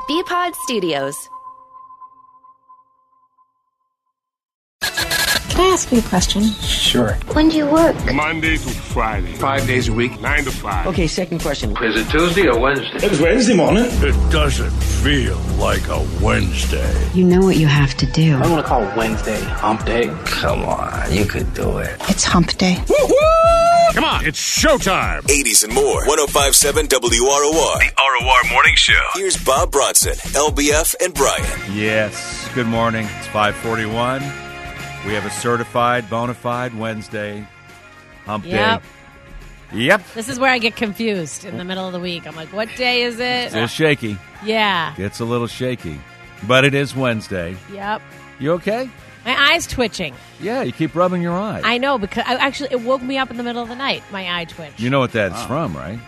BPod Studios. Can I ask you a question? Sure. When do you work? Monday to Friday. 5 days a week. 9 to 5. Okay, second question. Is it Tuesday or Wednesday? It was Wednesday morning. It doesn't feel like a Wednesday. You know what you have to do. I want to call Wednesday Hump Day. Come on, you could do it. It's hump day. Woo-hoo! Come on, it's showtime. 80s and more. 105.7 WROR. The ROR Morning Show. Here's Bob Bronson, LBF, and Brian. Yes, good morning. It's 5:41. We have a certified, bona fide Wednesday hump day. Yep. This is where I get confused in the middle of the week. I'm like, what day is it? Still shaky. Yeah. Gets a little shaky. But it is Wednesday. Yep. You okay? My eye's twitching. Yeah, you keep rubbing your eye. I know, because it woke me up in the middle of the night, my eye twitch. You know what that's from, right?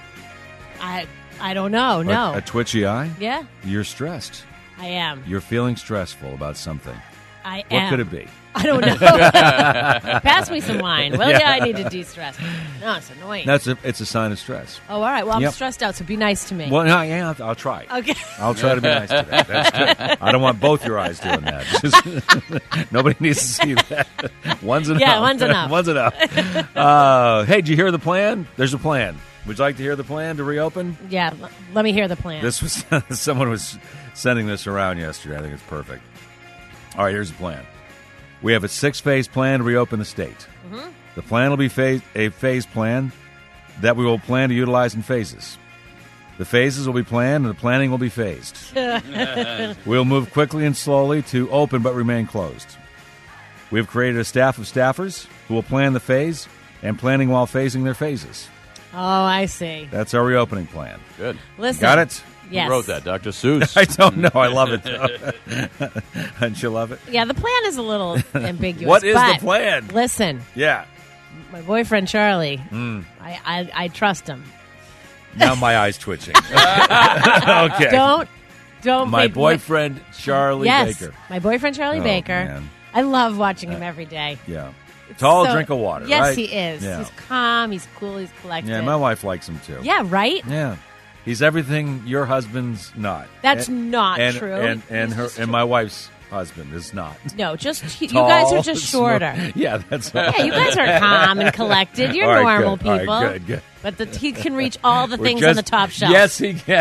I don't know, no. A twitchy eye? Yeah. You're stressed. I am. You're feeling stressful about something. I am. What could it be? I don't know. Pass me some wine. Well, yeah, I need to de-stress. No, it's annoying. It's a sign of stress. Oh, all right. Well, I'm stressed out, so be nice to me. Well, no, yeah, I'll try. Okay. I'll try to be nice today. That's good. I don't want both your eyes doing that. Nobody needs to see that. One's enough. Yeah, one's enough. One's enough. Hey, did you hear the plan? There's a plan. Would you like to hear the plan to reopen? Yeah, let me hear the plan. This was someone was sending this around yesterday. I think it's perfect. All right, here's the plan. We have a 6-phase plan to reopen the state. Mm-hmm. The plan will be a phase plan that we will plan to utilize in phases. The phases will be planned, and the planning will be phased. We'll move quickly and slowly to open but remain closed. We have created a staff of staffers who will plan the phase and planning while phasing their phases. Oh, I see. That's our reopening plan. Good. Listen. Got it? Yes. Who wrote that? Dr. Seuss? I don't know. I love it, though. Don't you love it? Yeah, the plan is a little ambiguous. What is the plan? Listen. Yeah. My boyfriend, Charlie, I trust him. Now my eye's twitching. Okay. Don't. My boyfriend, Charlie Baker. My boyfriend, Charlie Baker. Man. I love watching him every day. Yeah. Tall drink of water, yes, right? Yes, he is. Yeah. He's calm. He's cool. He's collected. Yeah, my wife likes him, too. Yeah, right? Yeah. He's everything your husband's not. That's not true. And my wife's husband is not. No, you guys are just shorter. Yeah, that's right. Yeah, you guys are calm and collected. You're right, normal good. people. All right, good. But he can reach all the things on the top shelf. Yes, he can.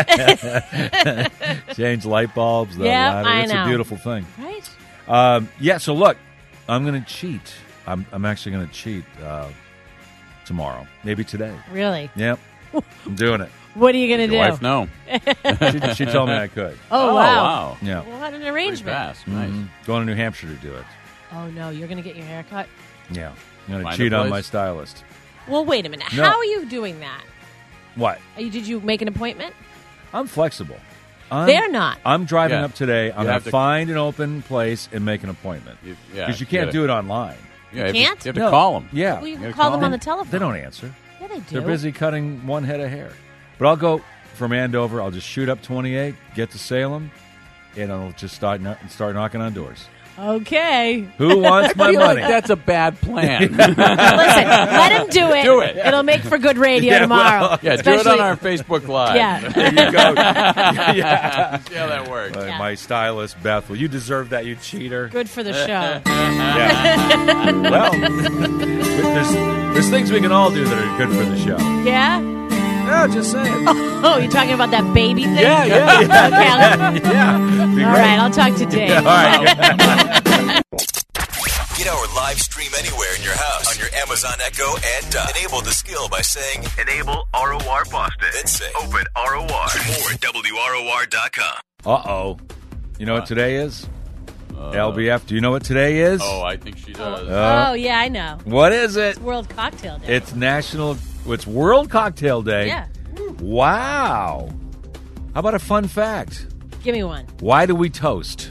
Change light bulbs. Yeah, I know. It's a beautiful thing. Right? Yeah, so look, I'm going to cheat. I'm actually going to cheat tomorrow. Maybe today. Really? Yep. I'm doing it. What are you going to do? Your wife, no. She told me I could. Oh, wow. Yeah. Well, what an arrangement. Fast. Nice. Going to New Hampshire to do it. Oh, no. You're going to get your hair cut? Yeah. I'm going to cheat on my stylist. Well, wait a minute. No. How are you doing that? What? Did you make an appointment? I'm flexible. They're not. I'm driving up today. I'm going to find an open place and make an appointment. Because you can't do it online. Yeah, you can't? You have to call them. Yeah. Well, you can call them on the telephone. They don't answer. Yeah, they do. They're busy cutting one head of hair. But I'll go from Andover. I'll just shoot up 28, get to Salem, and I'll just start knocking on doors. Okay. Who wants my money? Like that's a bad plan. Listen, let him do it. Do it. It'll make for good radio tomorrow. Well, do it on our Facebook Live. Yeah. There you go. Yeah. See how that works. My stylist, Beth. Well, you deserve that, you cheater. Good for the show. Yeah. Well, there's things we can all do that are good for the show. Yeah? Yeah, just saying. Oh, you're talking about that baby thing? Yeah. Yeah. All right, I'll talk to Dave. Yeah, all right. Get our live stream anywhere in your house on your Amazon Echo and enable the skill by saying Enable ROR Boston. Then say Open ROR. More at WROR.com. Uh-oh. You know what today is? LBF, do you know what today is? Oh, I think she does. Oh, yeah, I know. What is it? It's World Cocktail Day. It's World Cocktail Day. Yeah. Wow. How about a fun fact? Give me one. Why do we toast?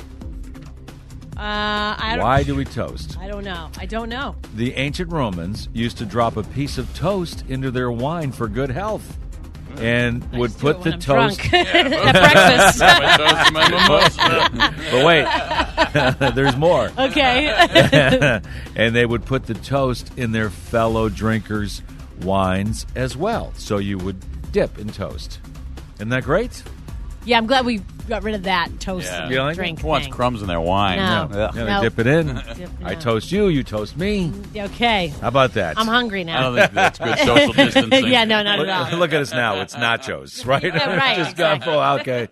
Why do we toast? I don't know. I don't know. The ancient Romans used to drop a piece of toast into their wine for good health. And would put the toast at breakfast. But wait, there's more. Okay. And they would put the toast in their fellow drinkers' wines as well. So you would dip in toast. Isn't that great? Yeah, I'm glad we got rid of that toast Yeah. and You like drink Who wants thing. crumbs in their wine? No. Yeah, No. they dip it in. I no. toast you, you toast me. Okay. How about that? I'm hungry now. I don't think that's good social distancing. Yeah, no, not at all. Look at us now. It's nachos, right? Yeah, right, Just got full. Okay.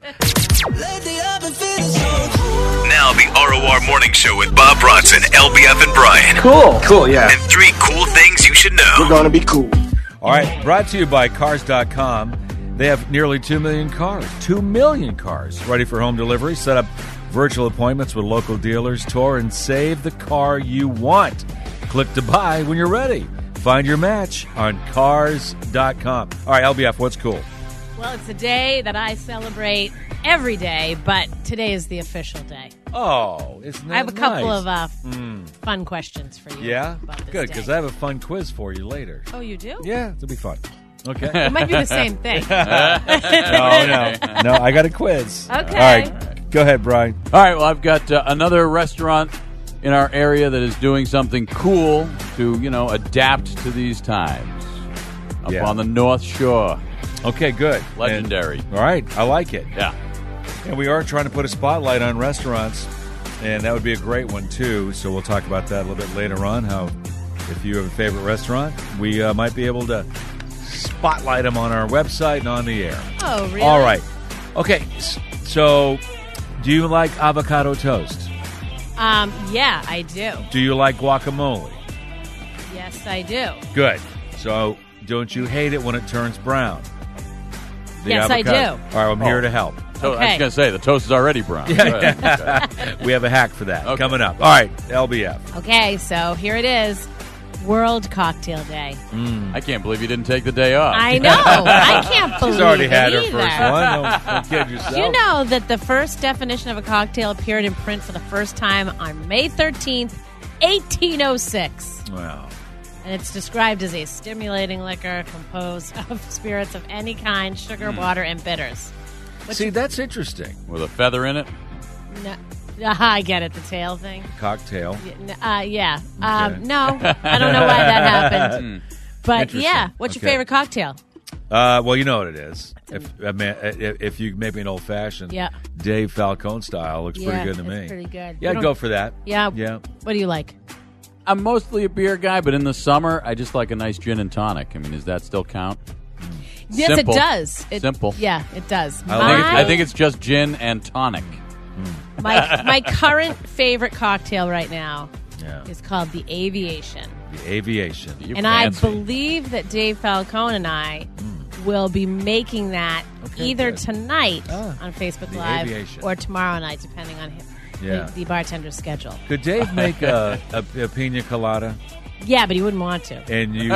Now the ROR Morning Show with Bob Bronson, LBF, and Brian. Cool, yeah. And 3 cool things you should know. We're gonna be cool. All right. Brought to you by Cars.com. They have nearly 2 million cars. 2 million cars ready for home delivery. Set up virtual appointments with local dealers. Tour and save the car you want. Click to buy when you're ready. Find your match on Cars.com. All right, LBF, what's cool? Well, it's a day that I celebrate every day, but today is the official day. Oh, isn't that I have a couple nice? of fun questions for you. Yeah? about this Good, day. because I have a fun quiz for you later. Oh, you do? Yeah, it'll be fun. Okay. It might be the same thing. No, I got a quiz. Okay. All right, go ahead, Brian. All right, well, I've got another restaurant in our area that is doing something cool to, adapt to these times. Up Yeah. on the North Shore. Okay, good. Legendary. All right, I like it. Yeah. And we are trying to put a spotlight on restaurants, and that would be a great one, too. So we'll talk about that a little bit later on, how if you have a favorite restaurant, we might be able to spotlight them on our website and on the air. Oh, really? All right. Okay, so do you like avocado toast? Yeah, I do. Do you like guacamole? Yes, I do. Good. So don't you hate it when it turns brown? The Yes, I avocado. do. All right, I'm here to help. So I was Okay. going to say, the toast is already brown. Okay. We have a hack for that Okay. coming up. All right, LBF. Okay, so here it is. World Cocktail Day. I can't believe you didn't take the day off. I know. I can't believe She's already had it her either. first one. Don't kid yourself. You know that the first definition of a cocktail appeared in print for the first time on May 13th, 1806. Wow. And it's described as a stimulating liquor composed of spirits of any kind, sugar, water, and bitters. See, that's interesting. With a feather in it? No, I get it, the tail thing. Cocktail. Yeah. Okay. No, I don't know why that happened. But Interesting. yeah, what's your Okay. favorite cocktail? Well, you know what it is. If you make me an old fashioned, Yeah. Dave Falcone style looks Yeah, pretty good to it's me. pretty good. Yeah, You I'd don't- go for that. Yeah. Yeah. What do you like? I'm mostly a beer guy, but in the summer, I just like a nice gin and tonic. I mean, does that still count? Yes, Simple. it does. Simple. Yeah, it does. I think it's just gin and tonic. my current favorite cocktail right now Yeah. is called the Aviation. The aviation. You're And fancy. I believe that Dave Falcone and I will be making that Okay, either good. tonight Ah, on Facebook the Live Aviation. or tomorrow night, depending on Yeah. the bartender's schedule. Could Dave make a pina colada? Yeah, but he wouldn't want to. And you.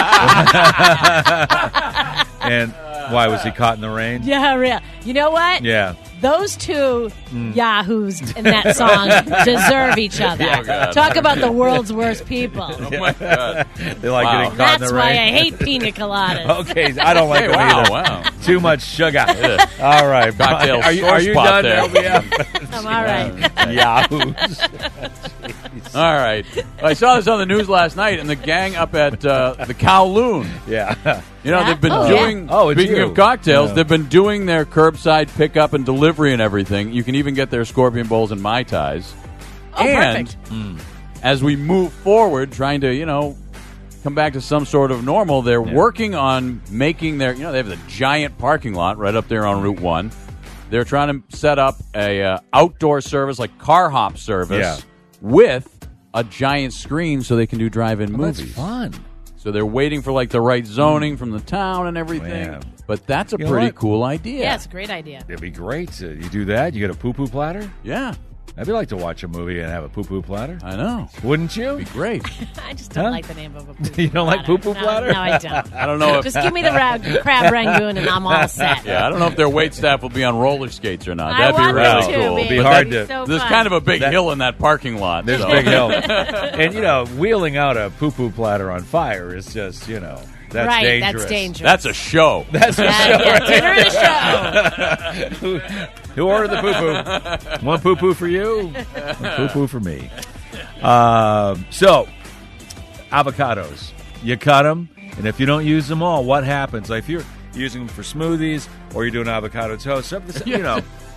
And why was he caught in the rain? Yeah, real. You know what? Yeah. Those two yahoos in that song deserve each other. Oh, God. Talk about the world's worst people. Oh, my God. They like Wow. getting caught in That's the why rain. I hate pina coladas. Okay, I don't like Hey, them wow, either. wow. Too much sugar. All right, Cocktail Are you source spot done, there. LBF? I'm all right. Yahoos. All right. Well, I saw this on the news last night, and the gang up at the Kowloon. Yeah. You know, Yeah? they've been Oh, yeah. doing, Oh, it's speaking you. of cocktails, Yeah. they've been doing their curbside pickup and delivery and everything. You can even get their Scorpion Bowls and Mai Tais. Oh, and perfect. as we move forward, trying to, come back to some sort of normal, they're working on making their, they have the giant parking lot right up there on Route 1. They're trying to set up a outdoor service, like car hop service, Yeah. with a giant screen so they can do drive-in That's movies. fun. So they're waiting for the right zoning from the town and everything. Man. But that's a You know pretty what? cool idea. Yeah, it's a great idea. It'd be great. You do that. You get a poo-poo platter. Yeah, I'd like to watch a movie and have a poo-poo platter. I know. Wouldn't you? It'd be great. I just don't Huh? like the name of a poo-poo You don't like poo-poo platter? No, I don't. I don't know if Just give me the crab rangoon and I'm all set. I don't know if their wait staff will be on roller skates or not. I That'd be want really them Well, to. cool. it'd be man. hard That'd to- so There's fun. kind of a big That- hill in that parking lot. There's so. a big hill. And, wheeling out a poo-poo platter on fire is just, that's right, dangerous. that's dangerous. That's a show. That's a show. yeah, dinner and a show. Who ordered the poo-poo? One poo-poo for you, one poo-poo for me. So, avocados. You cut them, and if you don't use them all, what happens? Like if you're using them for smoothies or you're doing avocado toast,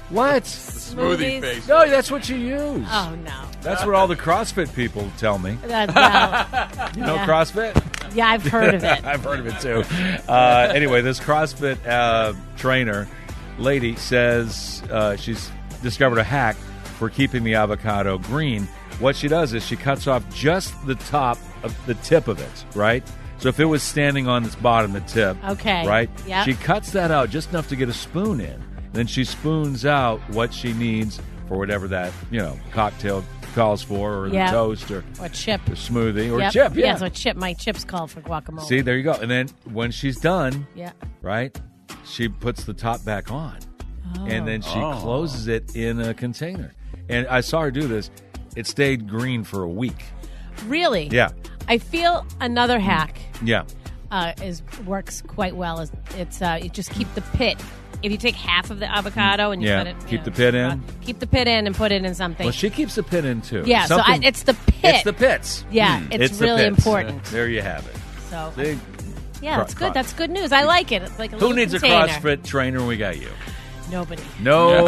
What? Smoothie face. No, that's what you use. Oh, no. That's what all the CrossFit people tell me. Well, You know yeah. CrossFit? Yeah, I've heard of it. I've heard of it too. Anyway, this CrossFit trainer lady says she's discovered a hack for keeping the avocado green. What she does is she cuts off just the top of the tip of it, right? So if it was standing on its bottom, the tip, Okay. right? Yep. She cuts that out just enough to get a spoon in. Then she spoons out what she needs for whatever that, cocktail calls for, or Yeah. the toast, or chip. a smoothie, or Yep. chip, yeah. so chip. My chip's called for guacamole. See, there you go. And then when she's done, Yeah. right, she puts the top back on. And then she Oh. closes it in a container. And I saw her do this. It stayed green for a week. Really? Yeah. I feel another hack Yeah. works quite well. It's you just keep the pit. If you take half of the avocado and you Yeah, put it, keep the pit in. Keep the pit in and put it in something. Well, she keeps the pit in, too. Yeah, so Something- it's the pit. It's the pits. Yeah, it's It's the really pits. important. There you have it. So See? yeah, that's good. That's good news. I like it. It's like a Who little needs container. a CrossFit trainer? We got you. Nobody. No.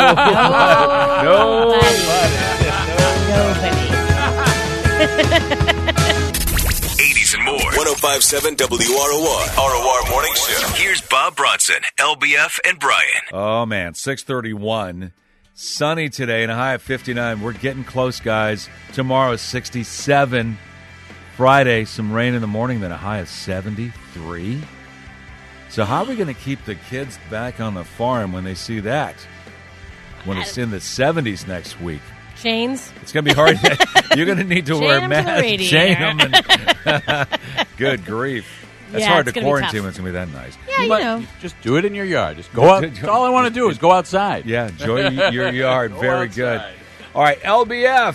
Nobody. 80s and more. 105.7 WROR. ROR Morning Show. Here's Bob Bronson, LBF, and Brian. Oh, man, 6:31. Sunny today and a high of 59. We're getting close, guys. Tomorrow is 67. Friday, some rain in the morning, then a high of 73. So how are we going to keep the kids back on the farm when they see that? When it's in the 70s next week. Chains. It's going to be hard. You're going to need to Chain wear a 'em to the mask. radiator. Chain 'em and Good grief. That's Yeah, hard it's to gonna be quarantine tough. when it's going to be that nice. Yeah, you know. Just do it in your yard. Just go out. That's all I want to do is go outside. Yeah, enjoy your yard. Go Very outside. good. All right, LBF.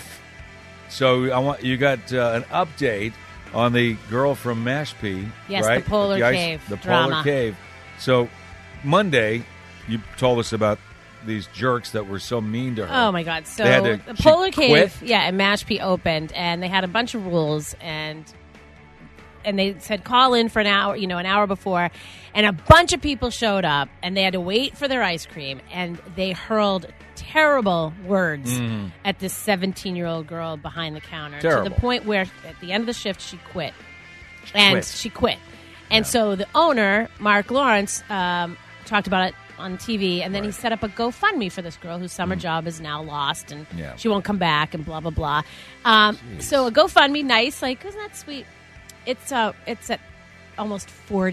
So you got an update on the girl from Mashpee, Yes, right? the Polar Cave The drama. Polar Cave. So Monday, you told us about these jerks that were so mean to her. Oh my God! So They had to- the she Polar Cave, quit? yeah, and Mashpee opened, and they had a bunch of rules, and they said call in for an hour before, and a bunch of people showed up, and they had to wait for their ice cream, and they hurled terrible words at this 17-year-old girl behind the counter Terrible. to the point where at the end of the shift she quit. And quit. she quit. And so the owner, Mark Lawrence, talked about it on TV, and then he set up a GoFundMe for this girl whose summer job is now lost, and Yeah. she won't come back, and blah, blah, blah. So a GoFundMe, nice, like, isn't that sweet? It's at almost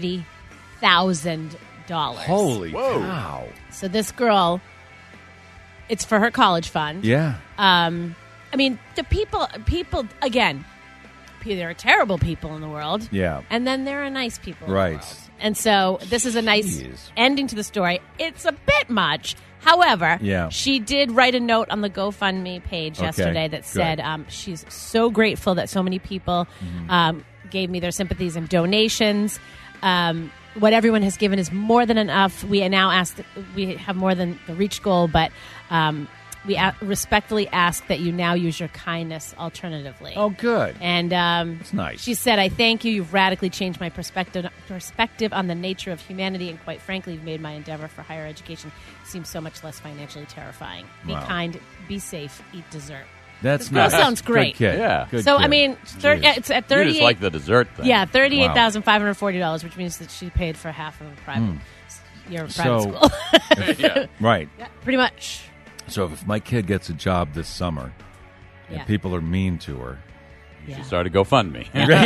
$40,000. Holy cow. So this girl, it's for her college fund. Yeah. I mean, the people, again, there are terrible people in the world. Yeah. And then there are nice people in Right. the world. And so this is a nice Jeez. ending to the story. It's a bit much. However, Yeah. she did write a note on the GoFundMe page Okay, yesterday that said she's so grateful that so many people gave me their sympathies and donations. What everyone has given is more than enough. We now we have more than the reach goal, but we respectfully ask that you now use your kindness alternatively. Oh, good. And That's nice. She said, I thank you. You've radically changed my perspective on the nature of humanity, and quite frankly, you've made my endeavor for higher education seem so much less financially terrifying. Be Wow. kind, be safe, eat dessert. That's This girl nice. sounds great. Good kid. Yeah. Good So, kid. I mean, Jeez. it's at You 38. just like the dessert thing. Yeah, $38,540, which means that she paid for half of a private year of private So- school. Yeah. Right. Yeah, pretty much. So if my kid gets a job this summer and Yeah. people are mean to her, Yeah. She started GoFundMe.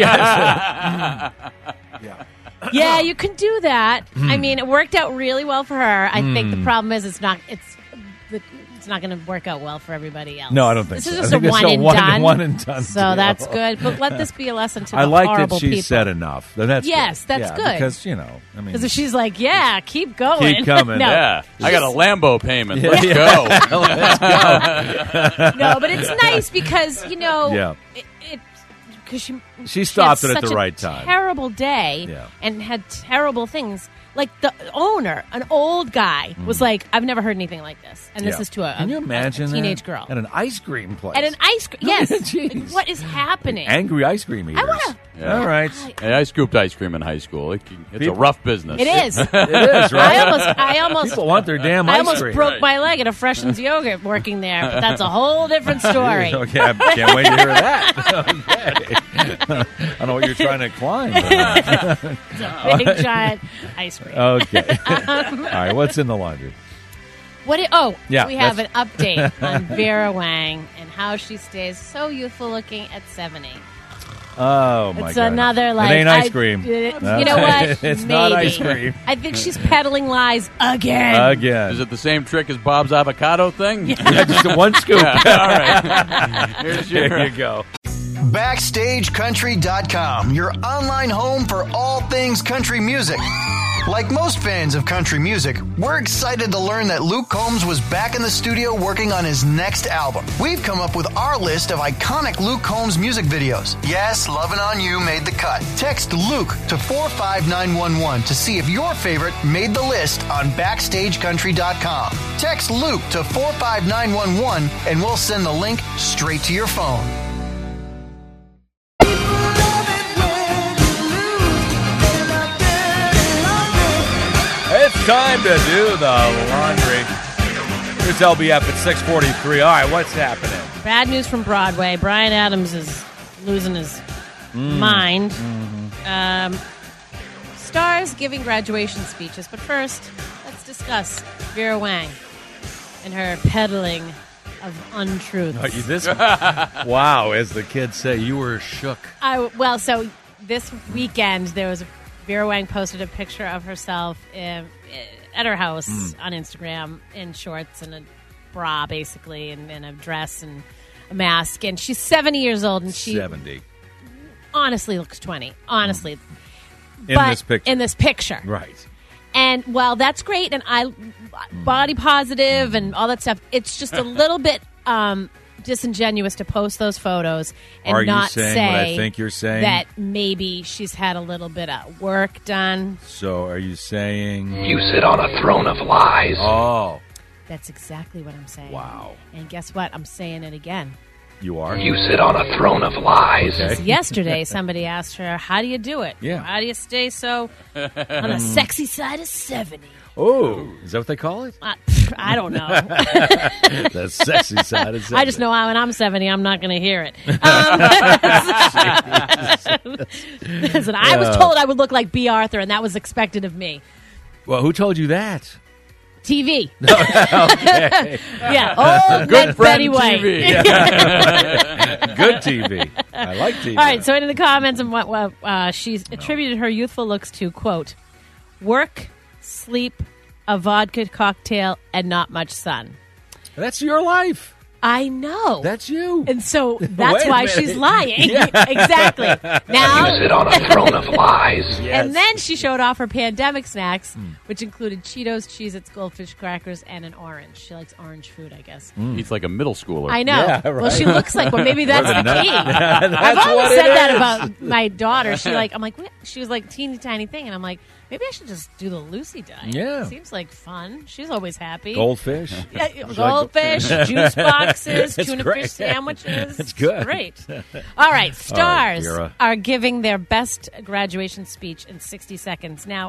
Yeah, you can do that. Hmm. I mean, it worked out really well for her. I think the problem is it's not going to work out well for everybody else. No, I don't think this so. is I just think a it's a one and done. done So deal. that's good. But let this be a lesson to I the like that horrible she people. said enough. That's Yes, good. that's Yeah, good. Because, I mean, Because if she's like, yeah, keep going. Keep coming. no, Yeah. I got a Lambo payment. Yeah. Let's go. no, but it's nice because, Yeah. because She stopped had it at such the a right time. Terrible day Yeah. and had terrible things. Like the owner, an old guy, was like, "I've never heard anything like this," and this is to Can you imagine a teenage that? girl At an ice cream place? At an ice cream, yes. Jeez. Like, what is happening? Angry ice cream eaters. I want to. All right. Hey, I scooped ice cream in high school. It's a rough business. It is. It is, right? I almost. People want their damn I ice almost cream. broke my leg at a Freshens yogurt working there, but that's a whole different story. Okay, I can't wait to hear that. Okay. I don't know what you're trying to climb. It's a big giant ice cream. Okay. All right, what's in the laundry? We have an update on Vera Wang and how she stays so youthful looking at 70. Oh, my God. It's another, like... It ain't ice cream. You know what? It's Maybe. not ice cream. I think she's peddling lies again. Again. Is it the same trick as Bob's avocado thing? Yeah, just a one scoop. Yeah, all right. Here's your... There you go. BackstageCountry.com, your online home for all things country music. Like most fans of country music, we're excited to learn that Luke Combs was back in the studio working on his next album. We've come up with our list of iconic Luke Combs music videos. Yes, Lovin' On You made the cut. Text Luke to 45911 to see if your favorite made the list on BackstageCountry.com. Text Luke to 45911 and we'll send the link straight to your phone. It's time to do the laundry. Here's LBF at 6:43. All right, what's happening? Bad news from Broadway. Bryan Adams is losing his mind. Stars giving graduation speeches. But first, let's discuss Vera Wang and her peddling of untruths. Wow, as the kids say, you were shook. So this weekend, there was Vera Wang posted a picture of herself at her house on Instagram in shorts and a bra, basically, and a dress and a mask. And she's 70 years old, and she 70. honestly looks 20. Honestly, In this picture, right? And while that's great, and I body positive and all that stuff, it's just a little bit disingenuous to post those photos and not saying say what I think you're saying? that maybe she's had a little bit of work done. So are you saying... You sit on a throne of lies. Oh. That's exactly what I'm saying. Wow. And guess what? I'm saying it again. You are? You sit on a throne of lies. Okay. Yesterday, somebody asked her, how do you do it? Yeah. How do you stay so on the sexy side of 70? Oh, is that what they call it? I don't know. The sexy side of 70. I just know when I'm 70, I'm not going to hear it. Listen, I was told I would look like B. Arthur, and that was expected of me. Well, who told you that? TV. Okay. Yeah. Oh, good Betty White. TV. Yeah. Good TV. I like TV. All right, so into the comments, and what she's attributed her youthful looks to, quote, work, sleep, a vodka cocktail, and not much sun. That's your life. I know. That's you. And so that's Wait a why minute. she's lying. Yeah. Exactly. Now, You sit on a throne of lies. Yes. And then she showed off her pandemic snacks, which included Cheetos, Cheez-Its, Goldfish crackers, and an orange. She likes orange food, I guess. He's like a middle schooler. I know. Yeah, Well, right. she looks like, well, maybe that's the key. That's I've always what it said that is. about my daughter. I'm like, what? She was like teeny tiny thing, and I'm like, maybe I should just do the Lucy diet. Yeah. Seems like fun. She's always happy. Goldfish. Yeah, goldfish, juice boxes, It's tuna great. fish sandwiches. It's good. Great. All right, stars Vera. are giving their best graduation speech in 60 seconds. Now,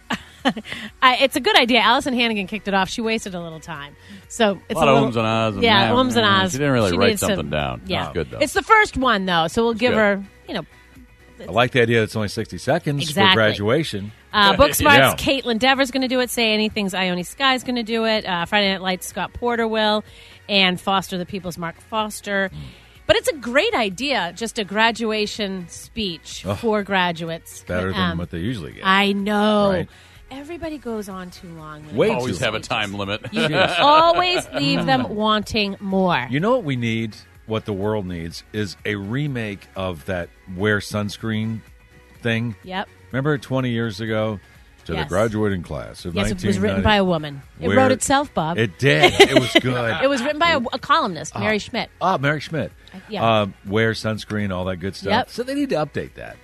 it's a good idea. Allison Hannigan kicked it off. She wasted a little time. So it's a lot of ums and ahs. And yeah, ums and ahs. She didn't really write needs something down. Yeah. That's good, though. It's the first one, though, so we'll give good. her, I like the idea that it's only 60 seconds Exactly. for graduation. Booksmart's Yeah. Caitlin Dever's going to do it. Say Anything's Ione Sky's going to do it. Friday Night Lights' Scott Porter will. And Foster the People's Mark Foster. But it's a great idea, just a graduation speech for graduates. Better than what they usually get. I know. Right. Everybody goes on too long. when Way it comes Always to have a speeches. time limit. You always leave them wanting more. You know what we need? What the world needs is a remake of that wear sunscreen thing. Yep. Remember 20 years ago? To the Yes. graduating class of Yes, it was written 1990. by a woman. It Where- wrote itself, Bob. It did. It was good. It was written by a columnist, Mary Schmidt. Mary Schmidt. Yeah. Wear sunscreen, all that good stuff. Yep. So they need to update that.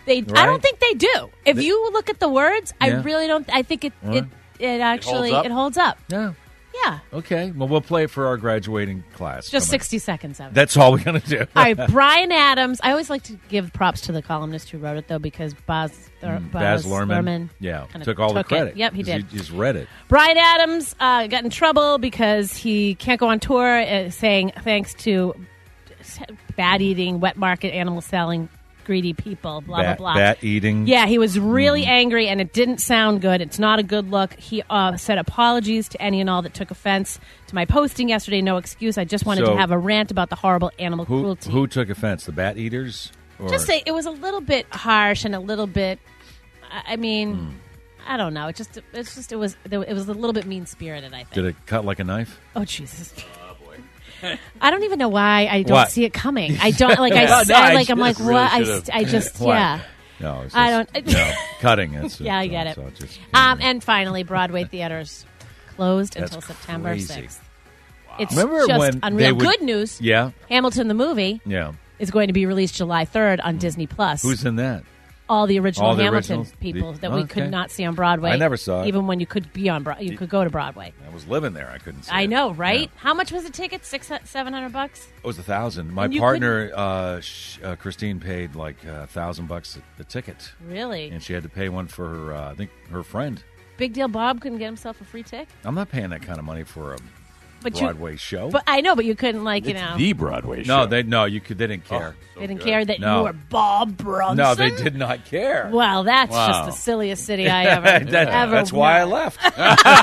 I don't think they do. If you look at the words, I Yeah. really don't. I think it actually up? it holds up. Yeah. Yeah, Okay. Well, we'll play it for our graduating class. just Come on. 60 seconds of it. That's all we're going to do. All right, Brian Adams. I always like to give props to the columnist who wrote it, though, because Baz Luhrmann Yeah. kinda Took all the took it. credit. Yep, he 'Cause did. He just read it. Brian Adams got in trouble because he can't go on tour, saying thanks to bad eating, wet market, animal selling, greedy people, blah, blah, blah. Bat eating. Yeah, he was really angry, and it didn't sound good. It's not a good look. He said apologies to any and all that took offense to my posting yesterday. No excuse. I just wanted So- to have a rant about the horrible animal cruelty. Who took offense? The bat eaters? Or? Just say it was a little bit harsh and a little bit. I mean, I don't know. It was a little bit mean spirited. I think. Did it cut like a knife? Oh Jesus. I don't even know why I don't What? see it coming. I don't like. I'm like, really what? should've. I just, What? yeah. No, it's I just- don't- no, cutting. It's, Yeah, I get it. So it just, And finally, Broadway theaters closed That's until September crazy. 6th. It's Remember just when unreal. they would- Good news. Yeah, Hamilton the movie yeah. is going to be released July 3rd on Disney Plus. Who's in that? all the original All the Hamilton originals? people that Okay. we could not see on Broadway. I never saw it. Even when you could be on you could go to Broadway. I was living there. I couldn't see I it. know, right? Yeah. How much was the ticket? $700? It was $1,000. My And you partner, Christine, paid like $1,000 a ticket, Really? and she had to pay one for her. I think her friend. Big Deal Bob couldn't get himself a free ticket? I'm not paying that kind of money for a But Broadway show. But I know, but you couldn't The Broadway show. No, they didn't care. They didn't care that No. you were Bob Bronson. No, they did not care. Well, that's Wow. just the silliest city I ever. That's why I known. left. Well,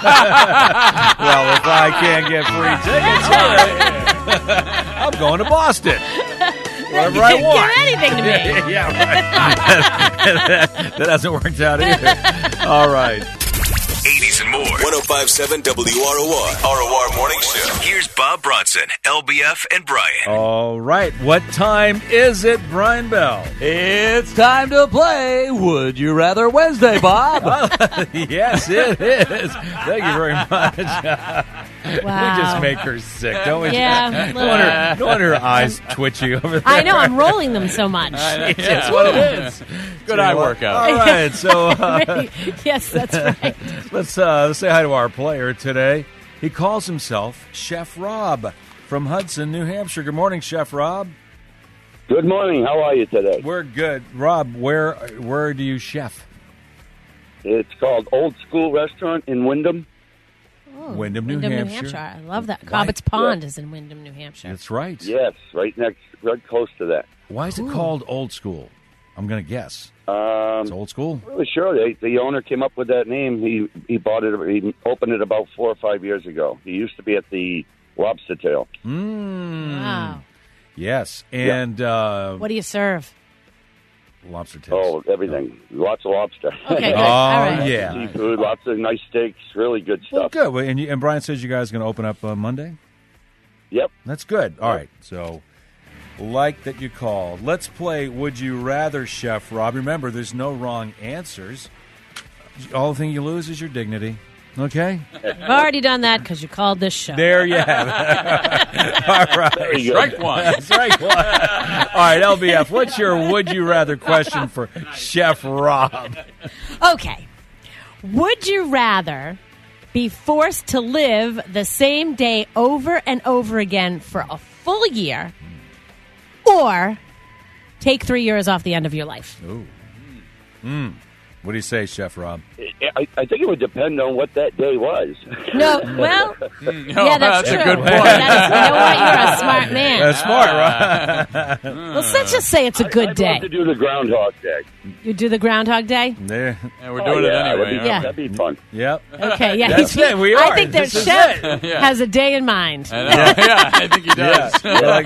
if I can't get free tickets, I'm going to Boston. Whatever I Can't want. give anything to me. Yeah, right. that hasn't worked out either. All right. 80s and more. 1057 WROR. ROR Morning Show. Here's Bob Bronson, LBF, and Brian. All right. What time is it, Brian Bell? It's time to play Would You Rather Wednesday, Bob. Yes, it is. Thank you very much. We just make her sick, don't we? Yeah, No wonder her eyes twitchy over there. I know, I'm rolling them so much. That's what it is. Good eye workout. All right, so Yes, that's right. let's say hi to our player today. He calls himself Chef Rob from Hudson, New Hampshire. Good morning, Chef Rob. Good morning. How are you today? We're good. Rob, where do you chef? It's called Old School Restaurant in Wyndham. Wyndham, New Hampshire. I love that. Cobbetts Pond is in Wyndham, New Hampshire. That's right. Yes, right close to that. Why is it called Old School? I'm going to guess. It's old school. Really sure. The owner came up with that name. He bought it. He opened it about 4 or 5 years ago. He used to be at the Lobster Tail. Wow. Yes, and What do you serve? lobster tails. Oh, everything. Lots of lobster. Okay, good. Oh, All right. yeah. Seafood, lots of nice steaks, really good Well, stuff. good. Well, and Brian says you guys are going to open up Monday? Yep. That's good. All right. So, like that you called. Let's play Would You Rather, Chef Rob. Remember, there's no wrong answers. All the thing you lose is your dignity. Okay? I've already done that because you called this show. There you have it. All right. Strike one. Strike one. All right, LBF, what's your Would You Rather question for Chef Rob? Okay. Would you rather be forced to live the same day over and over again for a full year or take 3 years off the end of your life? Ooh. What do you say, Chef Rob? I think it would depend on what that day was. No, well, yeah, that's true. a good point. That is, you know what? You're a smart man. That's smart, right? Well, let's just say it's a good I'd love day. to do the Groundhog Day. You do the Groundhog Day? There. Yeah, we're doing it anyway. Yeah. That'd be fun. Yep. Okay, yeah. That's it. We I are. think their This is chef it. Yeah. has a day in mind. Yeah, I think he does.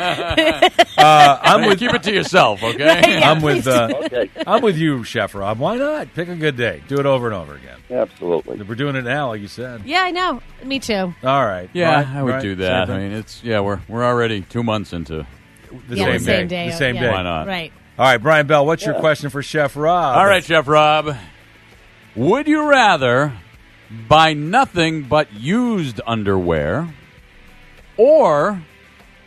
I'm with Keep it to yourself, okay? Yeah, I'm with please do. Okay. I'm with you, Chef Rob. Why not? Pick a good day. Do it over and over again. Absolutely. We're doing it now, like you said. Yeah, I know. Me too. All right. Yeah, Brian, I would Brian, do that. same I thing? mean, we're already 2 months into. the Yeah, same the same day. day. The same yeah. day. Why not? Right. All right, Brian Bell. What's your question for Chef Rob? All right, Chef Rob. Would you rather buy nothing but used underwear or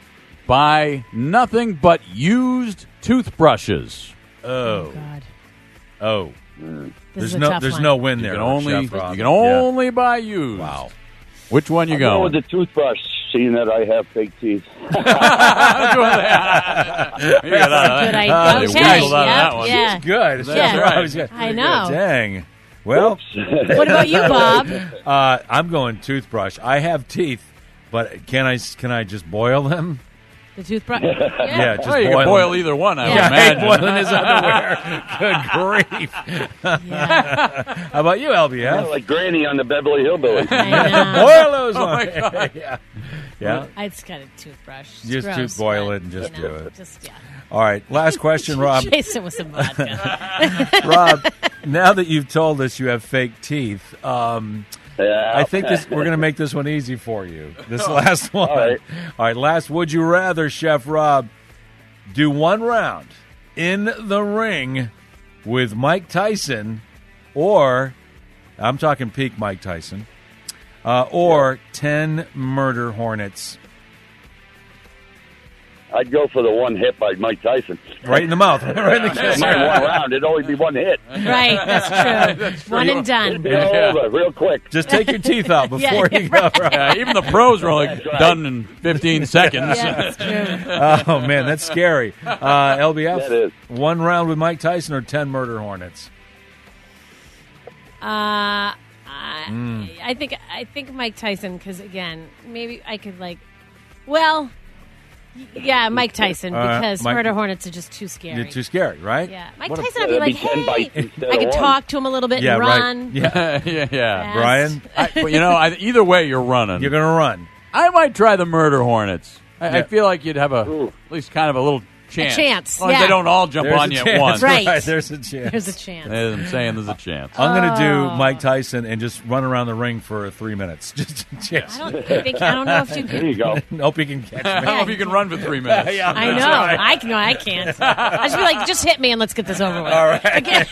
buy nothing but used toothbrushes? Oh. God. Oh. This is a tough there's one. no win there. You can only, Chef Rob. you can only buy used. Wow. Which one you I'll go going? with the toothbrush, seeing that I have fake teeth. Good idea. Yeah. Good. Yeah. Right. I know. Dang. Well, What about you, Bob? I'm going toothbrush. I have teeth, but can I just boil them? The toothbrush? Yeah, just Well, you can boil them. either one, I Yeah. would I hate imagine. boiling his underwear. Good grief. Yeah. How about you, LBF? Like Granny on the Beverly Hillbillies. I know. Boil those. Oh, my God. Yeah. I just got a toothbrush. It's Just gross, boil but, it and just you know, do it. Just, yeah. All right. Last question, Rob. Chase it with some vodka. Rob, now that you've told us you have fake teeth, Yeah. I think we're going to make this one easy for you. This last one. All right. Last would you rather, Chef Rob, do one round in the ring with Mike Tyson, or I'm talking peak Mike Tyson, or 10 murder hornets I'd go for the one hit by Mike Tyson. right in the mouth, right in the kiss. Mine one round, it'd only be one hit. Right, that's true. One and done. It'd be all over real quick. Just take your teeth out before Yeah, you go. Right. Yeah, even the pros are only That's right. done in 15 seconds. Yeah, that's true. Oh, man, that's scary. LBF, That is. one round with Mike Tyson or 10 murder hornets? I think Mike Tyson, because again, maybe I could Mike Tyson, because Mike- murder hornets are just too scary. You're too scary, right? Yeah, Mike What a- Tyson, I'd be That'd like, be 10 bites hey, instead I of could one. talk to him a little bit Yeah, and right. run. Yeah. Yes. Brian, But, either way, you're running. you're going to run. I might try the murder hornets. I Yeah. feel like you'd have at Ooh. least kind of a little chance. chance, As long as yeah. they don't all jump There's on a you at chance. once. Right. There's a chance. There's a chance. I'm saying there's a chance. I'm going to do Oh. Mike Tyson and just run around the ring for 3 minutes. Just a chance. I don't know if you There can. you go. Hope he can catch I me. don't know if you can run for 3 minutes. Yeah, I know. that's right. I can't. I just be like, just hit me and let's get this over with. All right. Again.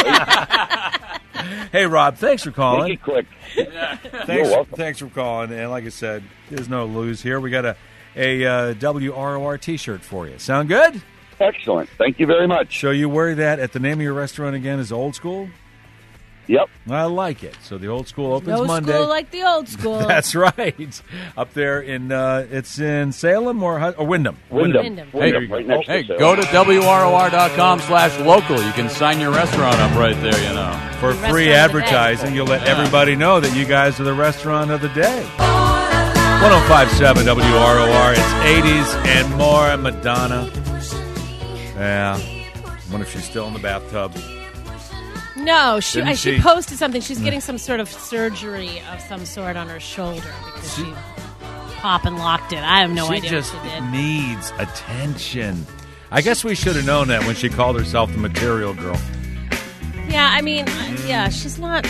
Hey, Rob, thanks for Make calling. it quick. Thanks, welcome. thanks for calling. And like I said, there's no lose here. We got a WROR T-shirt for you. Sound good? Excellent. Thank you very much. So you wear that at the name of your restaurant again is Old School? Yep. I like it. So the Old School opens No Monday. school like the old school. That's right. Up there in it's in Salem or Wyndham. Wyndham. Wyndham, Hey, right next Hey, to go to WROR.com/local. You can sign your restaurant up right there, for Restaurant free of the advertising. You'll let everybody know that you guys are the restaurant of the day. 1057 WROR. It's 80s and more. Madonna. Yeah. Wonder if she's still in the bathtub. No, Didn't she she- posted something. She's getting some sort of surgery of some sort on her shoulder because she pop and locked it. I have no she idea just what she did. needs attention. I guess we should have known that when she called herself the Material Girl. Yeah, I mean, yeah, she's not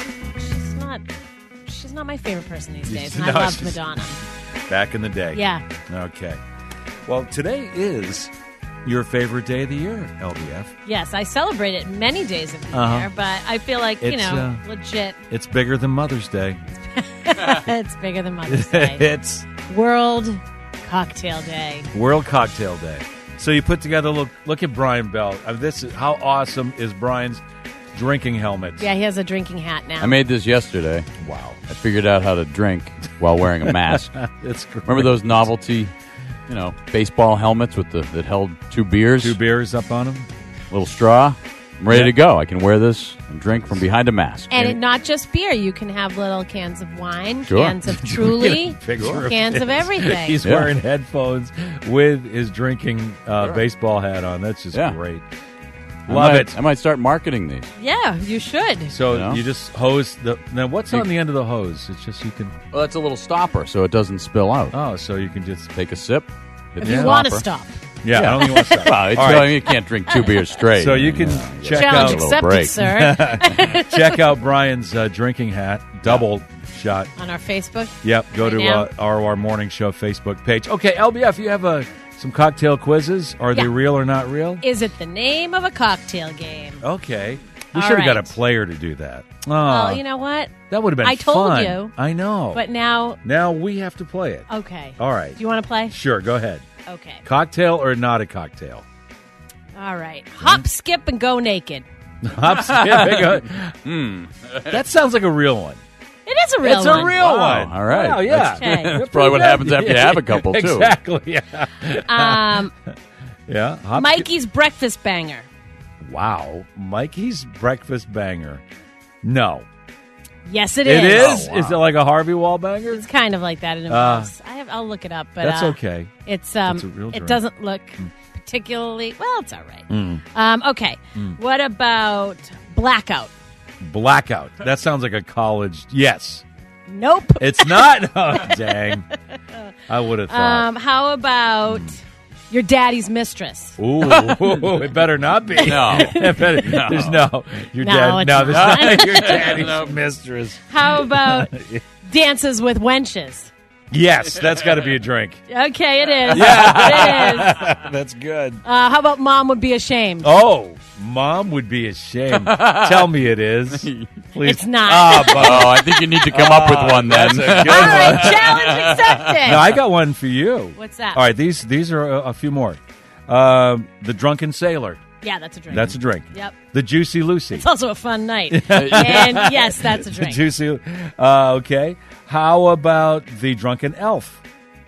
my favorite person these days. And No, I loved she's- Madonna. Back in the day. Yeah. Okay. Well, today is your favorite day of the year, LBF. Yes, I celebrate it many days of the Uh-huh. year, but I feel like, It's, legit, It's bigger than Mother's Day. it's bigger than Mother's Day. It's World Cocktail Day. World Cocktail Day. So you put together look at Brian Bell. This is how awesome is Brian's drinking helmet. Yeah, he has a drinking hat now. I made this yesterday. Wow. I figured out how to drink while wearing a mask. It's great. Remember those novelty, baseball helmets with that held 2 beers? 2 beers up on him? Little straw. I'm ready to go. I can wear this and drink from behind a mask. And not just beer. You can have little cans of wine, Sure. cans of Truly, Picture cans of his. everything. He's Yeah. wearing headphones with his drinking baseball hat on. That's just Yeah. great. Love it. I might start marketing these. Yeah, you should. So You know? you just hose the. Now, what's on the end of the hose? It's just you can. Well, that's a little stopper so it doesn't spill out. Oh, so you can just. Take a sip. hit If the you want to stopper. stop. Yeah, I don't think you want to stop. Well, All right. you can't drink 2 beers straight. So you can check Challenge out little accepted, break. sir. check out Brian's drinking hat, double shot. On our Facebook. Yep, go Right to now. ROR Morning Show Facebook page. Okay, LBF, you have some cocktail quizzes. Are they Yeah. real or not real? Is it the name of a cocktail game? Okay. We All should have got a right. player to do that. Oh, Well, you know what? that would have been I told fun. you. I know. But now, now we have to play it. okay. All right. Do you want to play? Sure, go ahead. Okay. Cocktail or not a cocktail? All right. Hop, skip, and go naked. That sounds like a real one. It is a real It's one. a real one. All right. Wow, yeah. Okay. That's probably what happens after you have a couple, too. Exactly, yeah. Yeah. Mikey's breakfast banger. Wow. Mikey's breakfast banger. No. Yes, it is. It is? Oh, wow. Is it like a Harvey Wallbanger? It's kind of like that in a house. I'll look it up, but That's okay. It's It's a real it drink. doesn't look particularly well. It's all right. Okay. What about blackout? Blackout. That sounds like a college. Yes. Nope. It's not. Oh, dang. I would have thought. How about your daddy's mistress? Ooh, it better not be. No. There's no. Your No, dad. it's No, there's not. not. Your daddy's mistress. How about dances with wenches? Yes, that's got to be a drink. Okay, it is. Yeah. It is. That's good. How about mom would be ashamed? Oh, mom would be ashamed. Tell me it is. Please. It's not. Oh, I think you need to come up with one then. That's a good All one. right, challenge accepted. No, I got one for you. What's that? All right, these are a few more. The Drunken Sailor. Yeah, that's a drink. That's a drink. Yep. The Juicy Lucy. It's also a fun night. And yes, that's a The drink. Juicy. Okay. How about the Drunken Elf?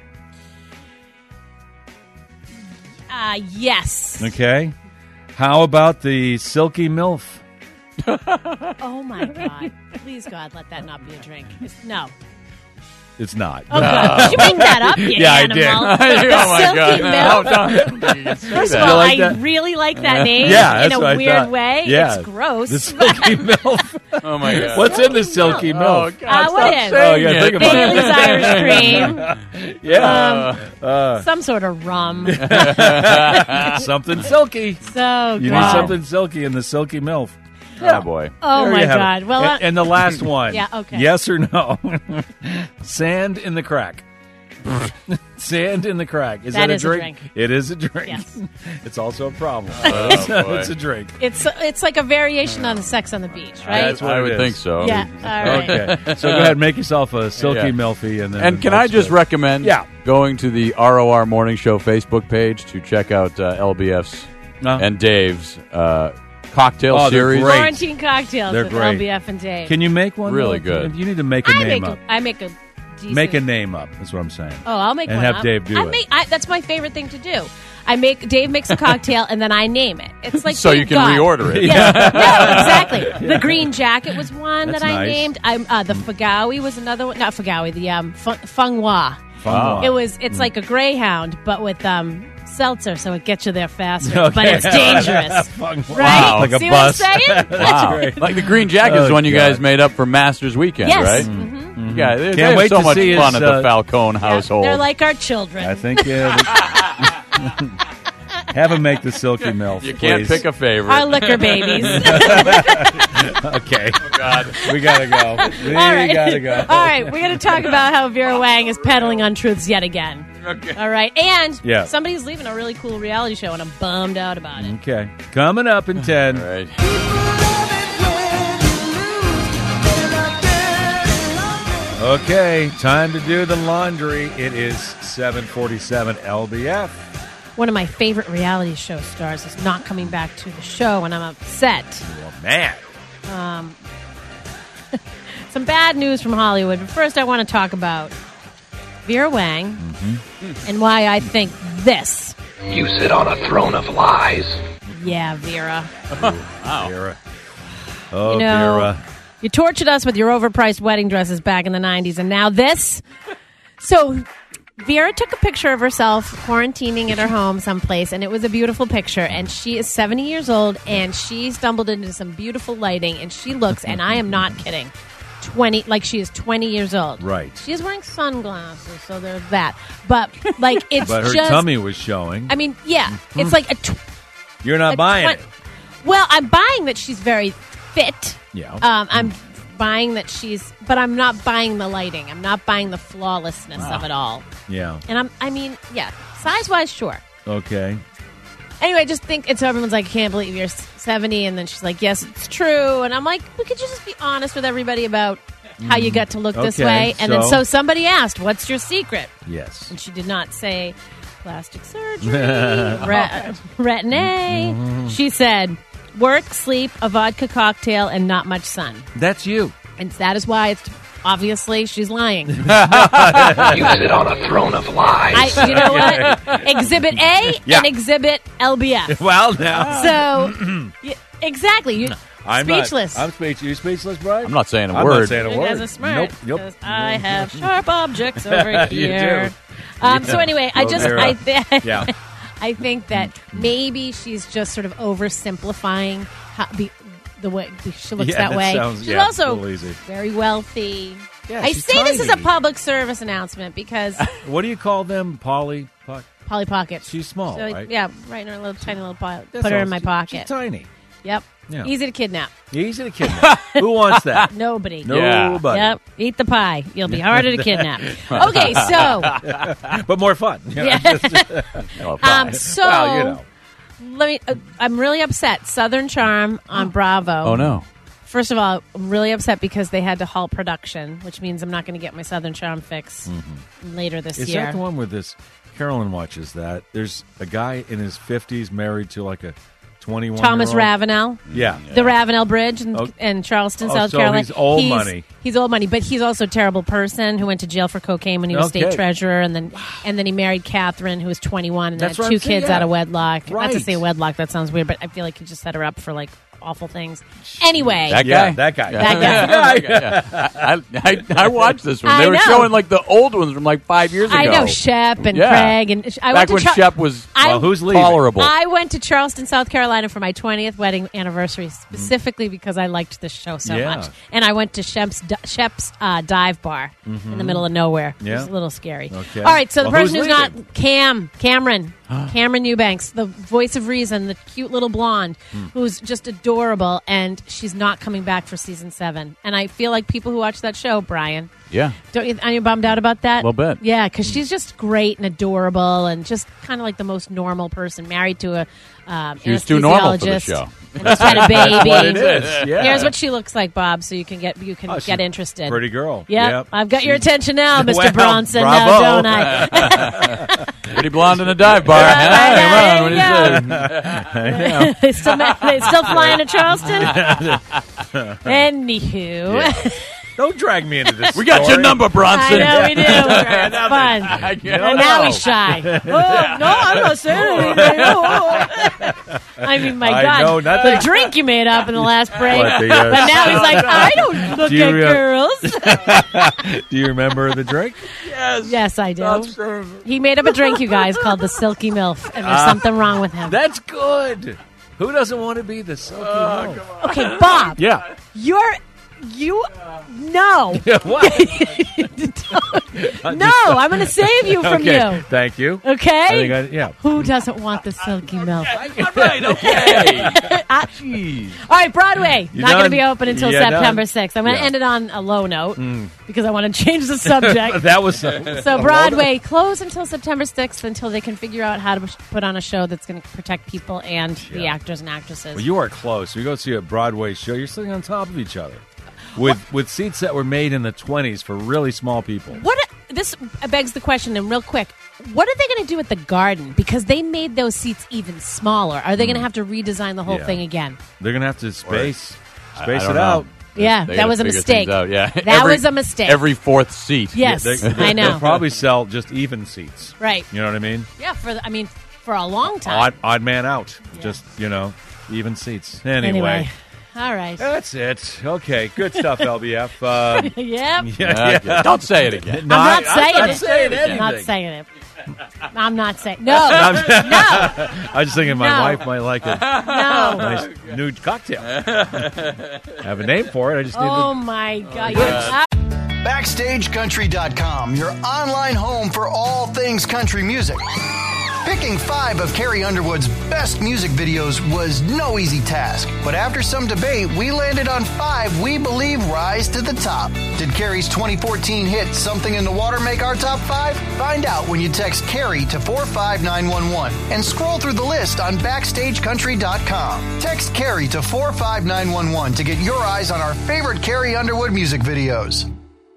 Yes. Okay. How about the Silky MILF? Oh my God! Please, God, let that not be a drink. No. It's not. Oh, God. Did you make that up, you Yeah, I animal? did. The Oh, my Silky God. Milk? First of You all, like I that? really like that name Yeah, in that's a what I weird thought. way. Yeah. It's gross. The Silky MILF. Oh, my God. What's in the Silky Oh, MILF? God, what stop is? Oh, you saying gotta it. think about Bailey's Irish cream. Yeah. Some sort of rum. Something silky. So You good. need something silky in the Silky MILF. Oh, boy. Oh, There my you have it. God. Well, and the last one. Yeah, okay. Yes or no? Sand in the crack. Sand in the crack. Is That that a is a drink? drink. It is a drink. Yes. It's also a problem. Oh, boy. It's a drink. it's like a variation on the Sex on the Beach, right? That's what I it would is. think so. Yeah. All right. Okay. So go ahead, make yourself a silky Yeah. milfy, and then. And can I just recommend Yeah. going to the ROR Morning Show Facebook page to check out LBF's and Dave's cocktail Oh, they're series? great. Quarantine cocktails They're with great. LBF and Dave. Can you make one? Really though? good. You need to make a name up. I make a decent. Make a name up. That's what I'm saying. Oh, I'll make and one have up. Dave do I it. make, that's my favorite thing to do. Dave makes a cocktail and then I name it. It's like So being you can God. reorder it. Yeah. No, exactly. The green jacket was one That's that I nice. named. The Fagawi was another one. Not Fagawi. The Feng Hua. Fun. It's like a Greyhound, but with seltzer, so it gets you there faster. Okay. But it's dangerous, Fun. right? Wow. Like a See bus. what I'm saying? Wow. great. Like the green jacket is Oh, one you God. guys made up for Masters Weekend, Yes. right? Mm-hmm. Yeah, they Can't have wait so to much see fun his, at the Falcone household. They're like our children. I think have him make the silky milf. you can't please. pick a favorite. Our liquor babies. Okay. Oh, God. We gotta go. We All right. gotta go. All right, we're going to talk about how Vera Wang is peddling untruths yet again. Okay. All right, and Yeah. somebody's leaving a really cool reality show, and I'm bummed out about it. Okay. Coming up in 10. All right. Okay, time to do the laundry. It is 7:47 LBF. One of my favorite reality show stars is not coming back to the show, and I'm upset. Well, man. Some bad news from Hollywood, but first I want to talk about Vera Wang and why I think this. You sit on a throne of lies. Yeah, Vera. Vera. Oh, You know, Vera. You tortured us with your overpriced wedding dresses back in the 90s, and now this? So, Vera took a picture of herself quarantining at her home someplace, and it was a beautiful picture. And she is 70 years old, and she stumbled into some beautiful lighting, and she looks, and I am not kidding, she is 20 years old. Right. She is wearing sunglasses, so there's that. But, like, it's But her just... tummy was showing. I mean, yeah. It's like a... You're not buying it. Well, I'm buying that she's very fit. Yeah. I'm buying that but I'm not buying the lighting. I'm not buying the flawlessness of it all. Yeah. And size-wise, sure. Okay. Anyway, I just think everyone's like, I can't believe you're 70. And then she's like, yes, it's true. And I'm like, well, could you just be honest with everybody about how you got to look this Okay, way? And then so somebody asked, what's your secret? Yes. And she did not say plastic surgery, retin-A. She said, work, sleep, a vodka cocktail, and not much sun. That's you. And that is why it's obviously she's lying. You sit on a throne of lies. You know what? Exhibit A and Exhibit LBF. Well, now. So, exactly. Speechless. I'm speechless. You speechless, Brian? I'm not saying a I'm word. not saying a word. As a smirk, Nope. because I have sharp objects over You here. do. So anyway, I think that Mm. maybe she's just sort of oversimplifying the way she looks Yeah, that way. sounds- She's yeah, also a little easy. very wealthy. Yeah, I she's say this as a tiny. public service announcement because What do you call them? Polly Pockets. She's small, So, right? Yeah, right in her little tiny little pocket. That's Put her all. in my She's pocket. tiny. Yep. Yeah. Easy to kidnap. Easy to kidnap. Who wants that? Nobody. Nobody. Yep. Eat the pie. You'll be harder to kidnap. Okay, so But more fun. Yeah. So Well, you know. let me. I'm really upset. Southern Charm on Bravo. Oh, no. First of all, I'm really upset because they had to halt production, which means I'm not going to get my Southern Charm fix later this Is year. that the one with this? Carolyn watches that. There's a guy in his 50s married to like a 21 Thomas Ravenel. Yeah. The Ravenel Bridge in, Oh. in Charleston, Oh, South so Carolina. he's old money. He's old money, but he's also a terrible person who went to jail for cocaine when he was Okay. state treasurer, and then he married Catherine, who was 21, and That's had what 2 I'm saying, kids yeah. out of wedlock. Not Right. to say wedlock, that sounds weird, but I feel like he just set her up for like awful things. Anyway, That Yeah, guy? that guy. That guy. I watched this one. I They were know. showing like the old ones from like 5 years ago. I know Shep and Yeah. Craig, and I Back went when to Shep was Well, who's leaving? tolerable. I went to Charleston, South Carolina for my 20th wedding anniversary, specifically because I liked this show so Yeah. much. And I went to Shep's dive bar in the middle of nowhere. It Yeah. was a little scary. Okay. All right, so the Well, person who's who's not leaving? Cameron Eubanks, the voice of reason, the cute little blonde, who's just adorable, and she's not coming back for season 7. And I feel like people who watch that show, Brian, Yeah. are you bummed out about that? Little bit. Yeah, because she's just great and adorable and just kind of like the most normal person, married to a She was too normal for the anesthesiologist show. and just had a baby. What it is. Yeah. Here's what she looks like, Bob, so you can get Oh, she's get interested. Pretty girl. Yep. I've got your attention now, Mr. Well, Bronson, bravo. now don't I? Pretty blonde in a dive bar. Yeah, Huh? Come on, there what do you say? they still flying to Charleston? Anywho. Don't drag me into this. We got your story. number, Bronson. I know we do. It's fun. And now he's shy. Oh, no, I'm not saying anything. Oh. I mean, my I God. know nothing. The drink you made up in the last break. What, the, But now he's like, I don't look Do you, at girls. Do you remember the drink? Yes, I do. He made up a drink, you guys, called the Silky MILF, and there's something wrong with him. That's good. Who doesn't want to be the silky milk? Okay, Bob. Yeah. No. What? No, I'm going to save you from Okay. you. Thank you. Okay? Yeah. Who doesn't want the Silky MILF? Right, okay. Jeez. All right, Broadway. You Not going to done? be open until Yeah, September done. 6th. I'm going to Yeah. end it on a low note because I want to change the subject. That was So Broadway closed until September 6th until they can figure out how to put on a show that's going to protect people and the actors and actresses. Well, you are close. You go see a Broadway show. You're sitting on top of each other with seats that were made in the 20s for really small people. This begs the question, and real quick, what are they going to do at the Garden? Because they made those seats even smaller. Are they going to have to redesign the whole Yeah. thing again? They're going to have to space I it don't know. out. Yeah, They that gotta was a figure mistake. things out, yeah. That was a mistake. Every fourth seat. Yes, I know. They'll probably sell just even seats. Right. You know what I mean? Yeah, for a long time. Odd man out. Just, even seats. Anyway. All right. That's it. Okay, good stuff, LBF. Yep. Yeah. Don't say it again. I'm not saying I'm it. not saying anything. I'm not saying it. I'm not saying no. I was just thinking my No. wife might like a No. nice nude cocktail. I have a name for it. I just need Oh my God. BackstageCountry.com, your online home for all things country music. Picking 5 of Carrie Underwood's best music videos was no easy task, but after some debate, we landed on 5 we believe rise to the top. Did Carrie's 2014 hit Something in the Water make our top 5? Find out when you text Carrie to 45911 and scroll through the list on BackstageCountry.com. Text Carrie to 45911 to get your eyes on our favorite Carrie Underwood music videos.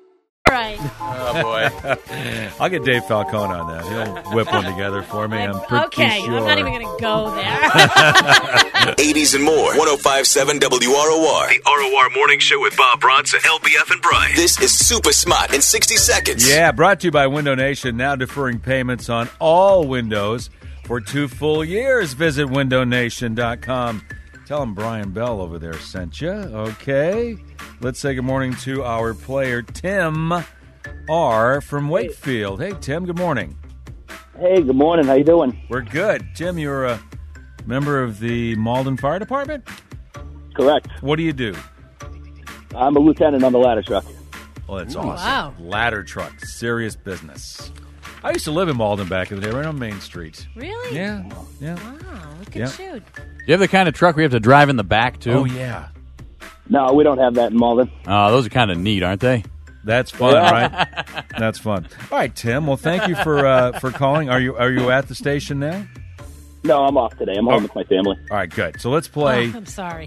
right. Oh, boy. I'll get Dave Falcone on that. He'll whip one together for me. I'm pretty Okay, sure. I'm not even going to go there. 80s and more. 105.7 WROR. The ROR Morning Show with Bob Bronson, LBF, and Brian. This is Super Smart in 60 seconds. Yeah, brought to you by Window Nation. Now deferring payments on all windows for 2 full years. Visit windownation.com. Tell them Brian Bell over there sent you. Okay. Let's say good morning to our player, Tim R. from Wakefield. Hey, Tim, good morning. Hey, good morning. How you doing? We're good. Tim, you're a member of the Malden Fire Department? Correct. What do you do? I'm a lieutenant on the ladder truck. Well, that's Ooh, awesome. wow. Ladder truck. Serious business. I used to live in Malden back in the day, right on Main Street. Really? Yeah. Yeah. Wow, we could Yeah. shoot. Do you have the kind of truck where you have to drive in the back, too? Oh, yeah. No, we don't have that in Malden. Oh, those are kind of neat, aren't they? That's fun, right? That's fun. All right, Tim. Well, thank you for calling. Are you at the station now? No, I'm off today. I'm home with my family. All right, good. So let's play. Oh, I'm sorry.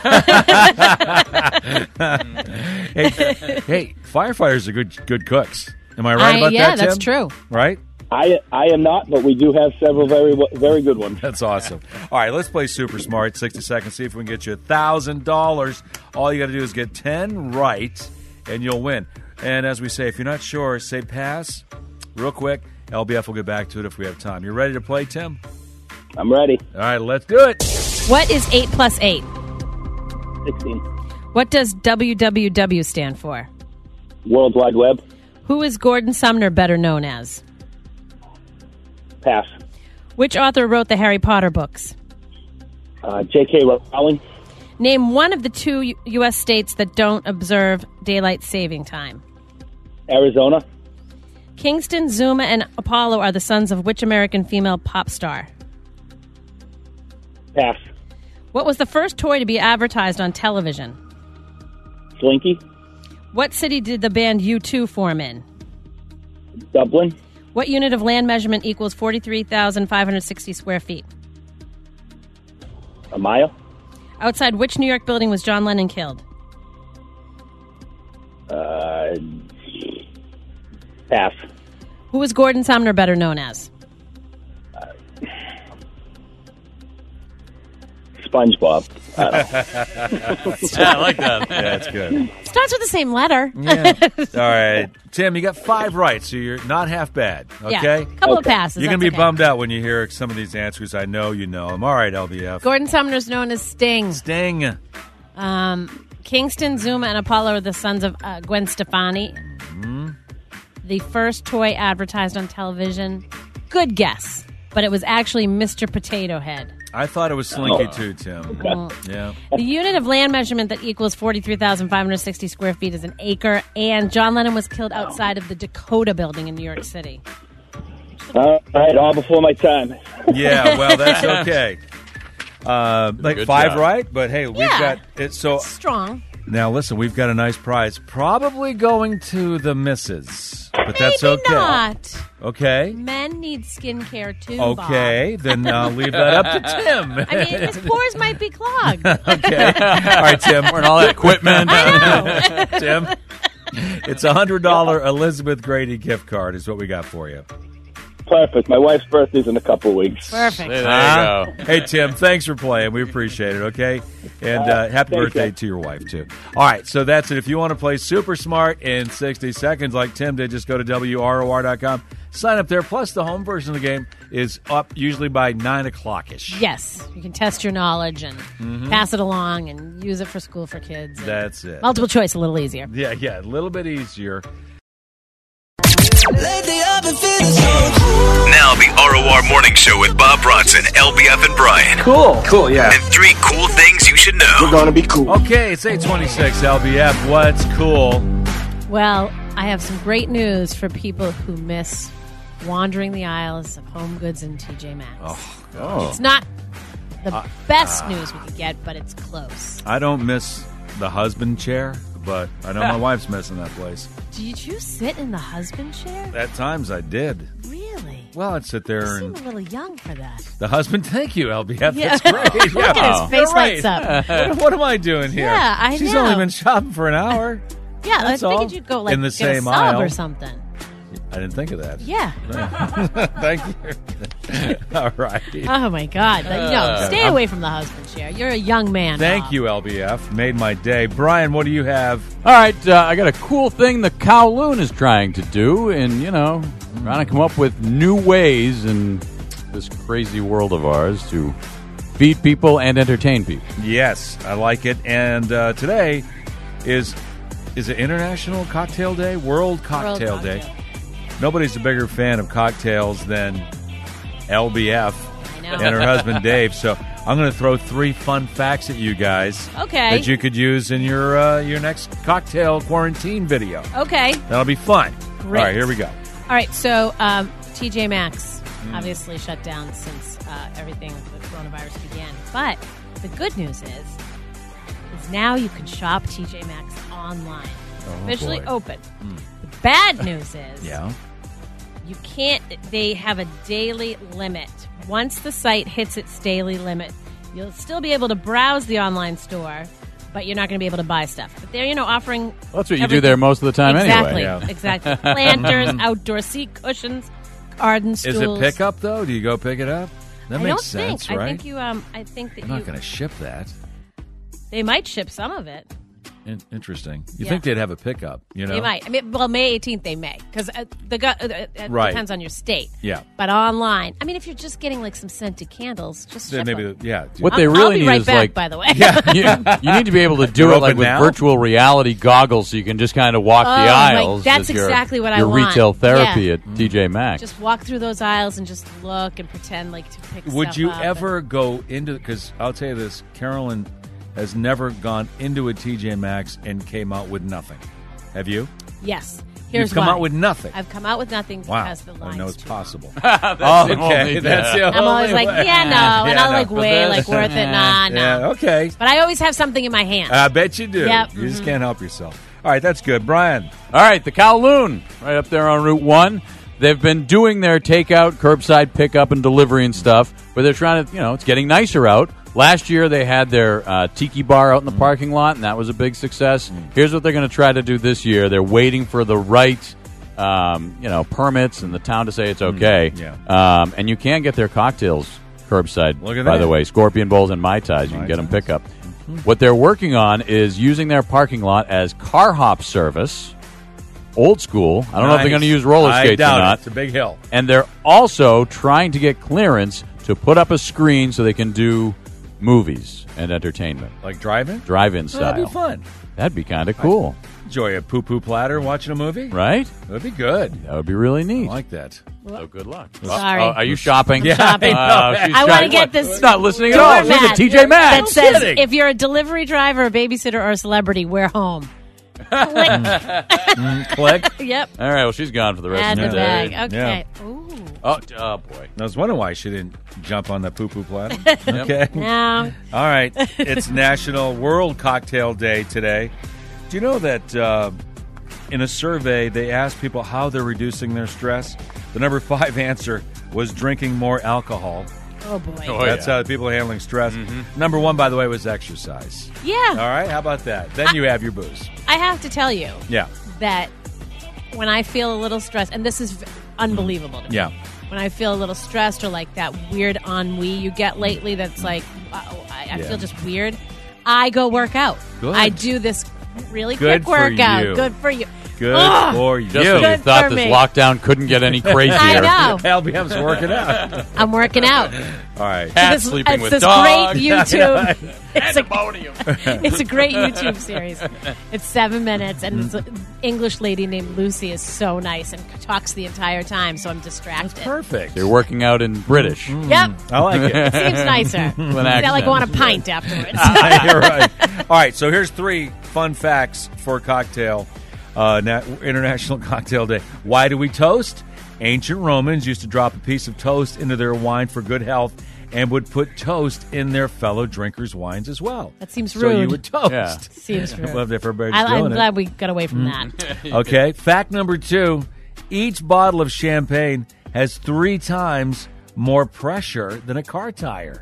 Hey, firefighters are good cooks. Am I right about yeah, that, Tim? that's true. Right? I am not, but we do have several very good ones. That's awesome. All right, let's play Super Smart. 60 seconds. See if we can get you $1,000. All you got to do is get 10 right, and you'll win. And as we say, if you're not sure, say pass real quick. LBF will get back to it if we have time. You ready to play, Tim? I'm ready. All right, let's do it. What is 8 plus 8? 16. What does WWW stand for? World Wide Web. Who is Gordon Sumner better known as? Pass. Which author wrote the Harry Potter books? J.K. Rowling. Name one of the 2 U.S. states that don't observe daylight saving time. Arizona. Kingston, Zuma, and Apollo are the sons of which American female pop star? Pass. What was the first toy to be advertised on television? Slinky. What city did the band U2 form in? Dublin. What unit of land measurement equals 43,560 square feet? A mile. Outside which New York building was John Lennon killed? Pass. Who is Gordon Sumner better known as? SpongeBob. Yeah, I like that. Yeah, that's good. Starts with the same letter. Yeah. All right. Tim, you got 5 right, so you're not half bad. Okay? Yeah, couple of passes. You're going to be that's okay. bummed out when you hear some of these answers. I know you know them. All right, LBF. Gordon Sumner's known as Sting. Sting. Kingston, Zuma, and Apollo are the sons of Gwen Stefani. Mm-hmm. The first toy advertised on television. Good guess, but it was actually Mr. Potato Head. I thought it was Slinky too, Tim. Yeah. The unit of land measurement that equals 43,560 square feet is an acre, and John Lennon was killed outside of the Dakota building in New York City. All right, all before my time. Yeah, well, that's okay. Like Good 5 job. right, but hey, we've got it. So Strong. now listen, we've got a nice prize, probably going to the missus, but that's Maybe okay. not. Okay. Men need skincare too, Okay, then I'll leave that up to Tim. Bob. I mean, his pores might be clogged. Okay. All right, Tim. Wearing all that equipment. I know. Tim, it's a $100 Elizabeth Grady gift card is what we got for you. Perfect. My wife's birthday's in a couple of weeks. Perfect. There you go. Hey, Tim, thanks for playing. We appreciate it, okay? And happy thank birthday you. to your wife, too. All right, so that's it. If you want to play Super Smart in 60 seconds like Tim did, just go to WROR.com. Sign up there. Plus, the home version of the game is up usually by 9 o'clock-ish. Yes, you can test your knowledge and pass it along and use it for school for kids. And That's it. multiple choice, a little easier. Yeah, a little bit easier. Now the ROR Morning Show with Bob Bronson, LBF, and Brian. Cool, yeah. And 3 cool things you should know. We're gonna be cool. Okay, it's 8:26 LBF. What's cool? Well, I have some great news for people who miss wandering the aisles of Home Goods and TJ Maxx. Oh. It's not the best news we could get, but it's close. I don't miss the husband chair, but I know my wife's missing that place. Did you sit in the husband chair? At times I did. Really? Well, I'd sit there You and seem a little young for that. the husband. Thank you, LBF. Yeah. That's great. Look at his face You're right. lights up. What am I doing here? Yeah, I She's know. only been shopping for an hour. Yeah, That's I all. figured you'd go like In the get same a sub aisle. or something. I didn't think of that. Yeah. Thank you. All right. Oh my God! Stay away from the husband chair. You're a young man. Thank Bob. you, LBF. Made my day. Brian, what do you have? All right, I got a cool thing the Kowloon is trying to do, and, trying to come up with new ways in this crazy world of ours to feed people and entertain people. Yes, I like it. And today is it International Cocktail Day? World Cocktail Day. Nobody's a bigger fan of cocktails than LBF and her husband Dave. So I'm going to throw 3 fun facts at you guys. Okay. That you could use in your next cocktail quarantine video. Okay. That'll be fun. Great. All right, here we go. All right, so TJ Maxx obviously shut down since everything with the coronavirus began. But the good news is now you can shop TJ Maxx online. Officially open. The bad news is you can't. They have a daily limit. Once the site hits its daily limit, you'll still be able to browse the online store, but you're not going to be able to buy stuff. But they're, offering. Well, that's what you do there most of the time exactly, anyway. Exactly. Planters, outdoor seat cushions, garden stools. Is it pickup though? Do you go pick it up? That makes sense, right? I think you. I think that I'm not going to ship that. They might ship some of it. Interesting. You think they'd have a pickup, They might. I mean, May 18th they may, because it depends on your state. Yeah. But online, I mean, if you're just getting like some scented candles, just ship them. What they really I'll be need right is back, by the way. you need to be able to do You're it like open with now? virtual reality goggles, so you can just kind of walk the aisles. That's as your- exactly what I your want. retail therapy Yeah. at TJ Maxx. Just walk through those aisles and just look and pretend like to pick Would stuff you up. ever go into, because I'll tell you this, Carolyn has never gone into a TJ Maxx and came out with nothing. Have you? Yes. Here's You've come why. out with nothing. I've come out with nothing Wow. because the I line's know it's too possible. That's the okay. only- That's the I'm only always like, way. yeah, no. And I'll like no. weigh, like worth it. Nah, Yeah, okay. But I always have something in my hand. I bet you do. Yep. You just can't help yourself. All right, that's good. Brian. All right, the Kowloon, right up there on Route 1. They've been doing their takeout, curbside pickup, and delivery and stuff, but they're trying to, it's getting nicer out. Last year, they had their tiki bar out in the parking lot, and that was a big success. Here's what they're going to try to do this year. They're waiting for the right, permits and the town to say it's okay. And you can get their cocktails curbside, Look at by that. the way. Scorpion Bowls and Mai Tais. You can get them pickup. What they're working on is using their parking lot as car hop service. Old school. I don't know if they're going to use roller skates I doubt or not. It. It's a big hill. And they're also trying to get clearance to put up a screen so they can do movies and entertainment. Like drive-in? Drive-in Oh, style. that'd be fun. That'd be kind of cool. Enjoy a poo-poo platter watching a movie. Right? That'd be good. That would be really I neat. like that. So good luck. Sorry. Are you shopping? Yeah, shopping. I know. I want to get this. She's not listening at door all. She's mat at TJ Maxx. that says, kidding. if you're a delivery driver, a babysitter, or a celebrity, we're home. Click. Yep. All right, well, she's gone for the rest Add of the the day. bag. Okay. Ooh. Oh, boy. I was wondering why she didn't jump on the poo-poo platter. Okay. No. All right. It's National World Cocktail Day today. Do you know that in a survey, they asked people how they're reducing their stress? The number 5 answer was drinking more alcohol. Oh, boy. Oh, That's yeah. how people are handling stress. Number 1, by the way, was exercise. Yeah. All right. How about that? Then you have your booze. I have to tell you Yeah. that when I feel a little stressed, and this is unbelievable to me. Yeah. When I feel a little stressed or like that weird ennui you get lately that's like, I Yeah. feel just weird, I go work out. Good. I do this really Good quick for workout. you. Good for you. Good Ugh. for you. Just when you Good thought for this me. lockdown couldn't get any crazier. I know. LBM's working out. I'm working out. All right. Cat This- sleeping it's with this dogs. great YouTube. Pandemonium. It's a great YouTube series. It's 7 minutes, and it's an English lady named Lucy is so nice and talks the entire time, so I'm distracted. Perfect. They're working out in British. Yep. I like it. It seems nicer. With an I like accent. want a pint afterwards. You're right. All right, so here's 3 fun facts for cocktail, International Cocktail Day. Why do we toast? Ancient Romans used to drop a piece of toast into their wine for good health and would put toast in their fellow drinkers' wines as well. That seems So you rude. would toast. Yeah. Seems rude. Well, if everybody's I'm doing glad we got away from that. it. Okay, fact number 2, each bottle of champagne has 3 times more pressure than a car tire.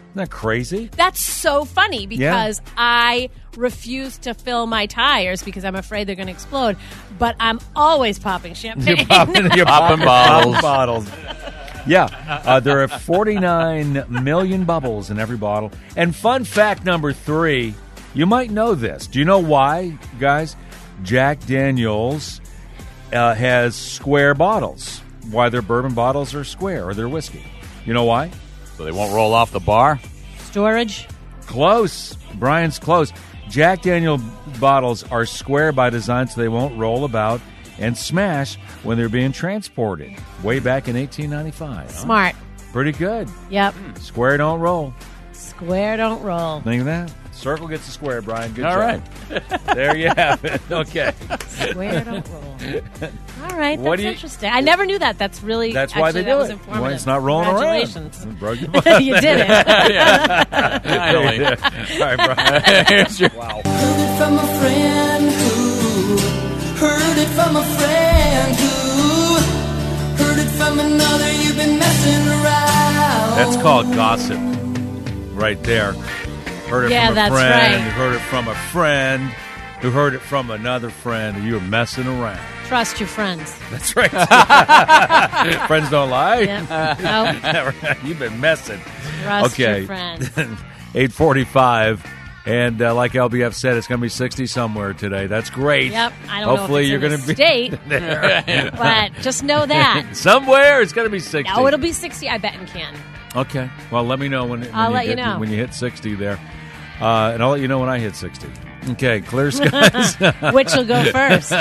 Isn't that crazy? That's so funny because I refuse to fill my tires because I'm afraid they're going to explode. But I'm always popping champagne. You're popping bottles. Yeah, there are 49 million bubbles in every bottle. And fun fact number 3, you might know this. Do you know why, guys? Jack Daniel's has square bottles. Why their bourbon bottles are square, or their whiskey. You know why? So they won't roll off the bar? Storage. Close. Brian's close. Jack Daniel bottles are square by design so they won't roll about and smash when they're being transported. Way back in 1895. Smart. Pretty good. Yep. Square don't roll. Square don't roll. Think of that? Circle gets a square, Brian. Good All job. right. There you have it. Okay. Square don't roll. All right. What That's do you- interesting. I never knew that. That's really That's why they that do was it. informative. When it's not rolling around. Congratulations. Broke your You did it. Finally. All right, Brian. Here's your- Wow. Heard it from a friend who heard it from a friend who heard it from another. You've been messing around. That's called gossip. Right there. Heard it Yeah, from a that's friend. right. Who heard it from a friend. Who heard it from another friend. You were messing around. Trust your friends. That's right. Friends don't lie. Yeah. Nope. You've been messing. Trust Okay. your friends. 8:45, and like LBF said, it's going to be 60 somewhere today. That's great. Yep. I don't Hopefully know if you're it's going to in be the state, there. but just know that. Somewhere it's going to be 60. Oh, it'll be 60. I bet in Canton. Okay. Well, let me know when I'll let you know. when you hit 60 there, and I'll let you know when I hit 60. Okay, clear skies. Which will go first?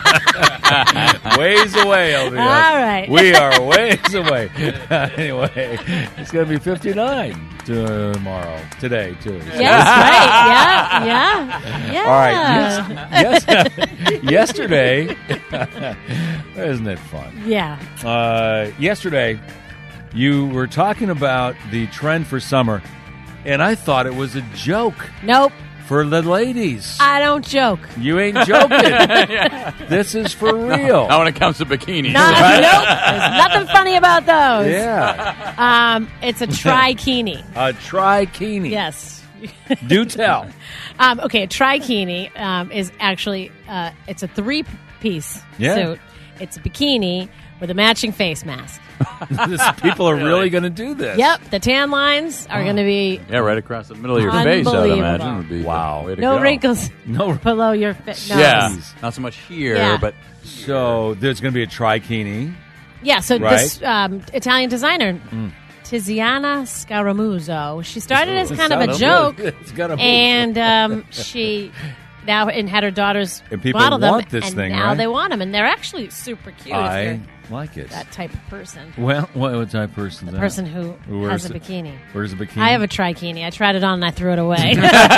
Ways away, LBF. All right. We are ways away. Anyway, it's going to be 59 tomorrow. Today, too. Yes, right. Yeah. All right. Yes. Yesterday, isn't it fun? Yeah. Yesterday, you were talking about the trend for summer, and I thought it was a joke. Nope. For the ladies. I don't joke. You ain't joking. This is for real. Not when it comes to bikinis. Nope. There's nothing funny about those. Yeah. It's a trikini. A trikini. Yes. Do tell. Okay, a trikini is actually it's a 3-piece suit. It's a bikini with a matching face mask. People are really going to do this. Yep, the tan lines are going to be right across the middle of your face, I would imagine. Would be wow. Way to no go. wrinkles no below your nose. Yeah, not so much here, but so there's going to be a trikini. Yeah, so right? this Italian designer, Tiziana Scaramuzzo, she started as kind of a joke, and she now had her daughters and people bottle them, want this and thing, now right? they want them, and they're actually super cute. I like it. That type of person. Well, what type of person? The person who has a bikini. Where's a bikini? I have a trikini. I tried it on and I threw it away.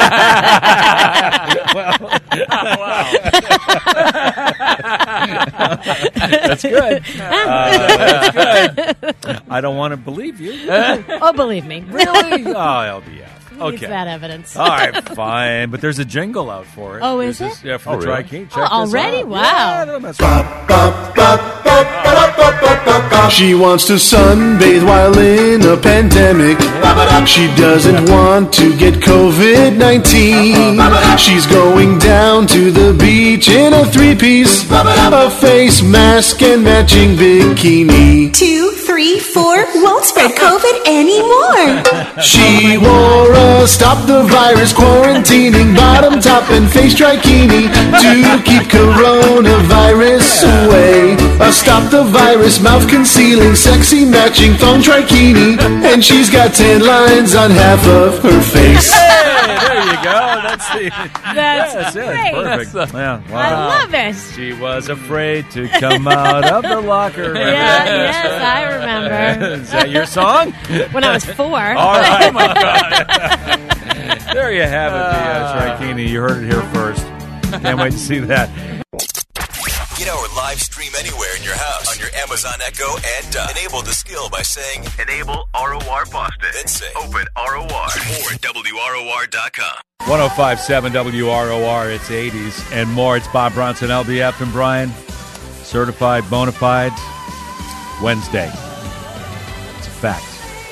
That's good. That's good. I don't want to believe you. Oh, believe me. Really? Oh, LBF. Okay. Needs that evidence. All right, fine. But there's a jingle out for it. Oh, is There's it? Yeah, for the really? trikini. Check Oh, already? this out. Wow. Yeah, don't mess with She wants to sunbathe while in a pandemic. She doesn't want to get COVID-19. She's going down to the beach in a 3-piece, a face mask and matching bikini. 2, 3, 4, won't spread COVID anymore. She wore a stop the virus quarantining bottom top and face trikini to keep coronavirus away. A stop the virus mouth concealing sexy matching thong trikini, and she's got 10 lines on half of her face. Hey, there you go. That's it. That's great. Perfect. Yeah, wow. I love it. She was afraid to come out of the locker. Yes, I remember. Is that your song? When I was 4. All right. Oh, my God. There you have it, the trikini. You heard it here first. Can't wait to see that. Get our live stream anywhere in your house on your Amazon Echo and enable the skill by saying Enable ROR Boston. Then say Open ROR. More at WROR.com. 105.7 WROR. It's 80s and more. It's Bob Bronson, LBF, and Brian. Certified bona fide Wednesday. It's a fact.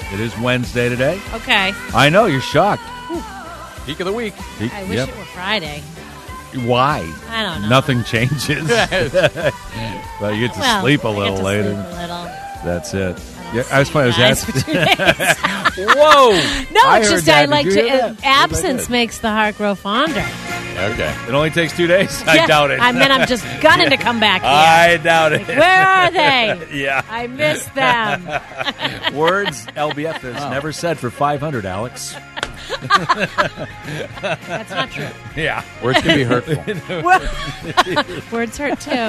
It is Wednesday today. Okay. I know, you're shocked. Peak of the week. I wish it were Friday. Why? I don't know. Nothing changes. Well, you get to sleep a little later. That's it. Yeah, I was playing. Whoa! No, it's just I like to. Absence makes the heart grow fonder. Okay. It only takes 2 days. I doubt it. And then I'm just gunning to come back here. I doubt it. Like, where are they? Yeah. I miss them. Words LBF has never said for 500, Alex. That's not true. Yeah. Words can be hurtful. Words hurt too.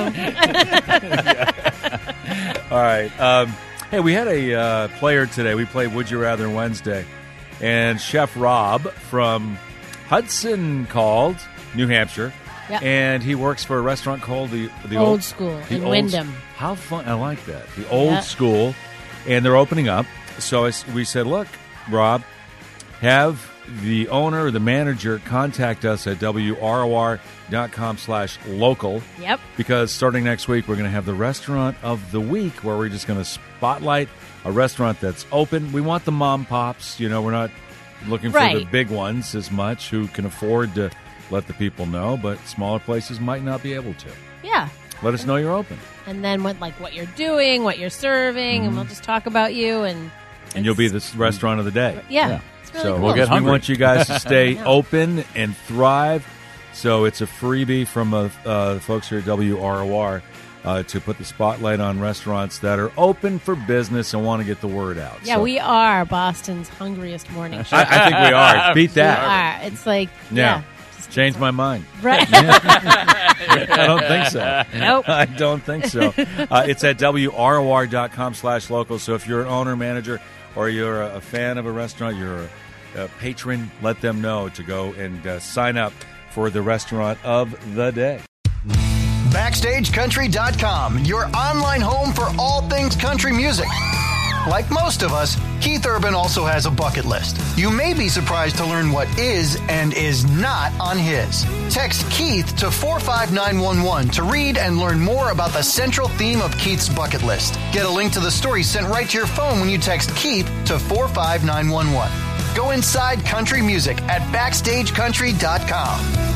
All right. Hey, we had a player today. We played Would You Rather Wednesday. And Chef Rob from Hudson called, New Hampshire. Yep. And he works for a restaurant called the Old School in Wyndham. How fun. I like that. The Old School. And they're opening up. So we said, look, Rob, have the owner or the manager contact us at WROR.com/local. Yep. Because starting next week, we're going to have the Restaurant of the Week where we're just going to spotlight a restaurant that's open. We want the mom pops. You know, we're not looking for the big ones as much who can afford to let the people know, but smaller places might not be able to. Yeah. Let us know you're open. And then what you're doing, what you're serving, and we'll just talk about you. And you'll be the restaurant of the day. Yeah. It's really so cool. we'll get hungry. We want you guys to stay open and thrive. So it's a freebie from the folks here at WROR to put the spotlight on restaurants that are open for business and want to get the word out. Yeah, we are Boston's hungriest morning show. I think we are. Beat that. We are. It's like, Changed my mind. Right. I don't think so. Nope. I don't think so. It's at WROR.com/local. So if you're an owner, manager, or you're a fan of a restaurant, you're a patron, let them know to go and sign up for the Restaurant of the Day. BackstageCountry.com, your online home for all things country music. Like most of us, Keith Urban also has a bucket list. You may be surprised to learn what is and is not on his. Text Keith to 45911 to read and learn more about the central theme of Keith's bucket list. Get a link to the story sent right to your phone when you text Keith to 45911. Go inside country music at BackstageCountry.com.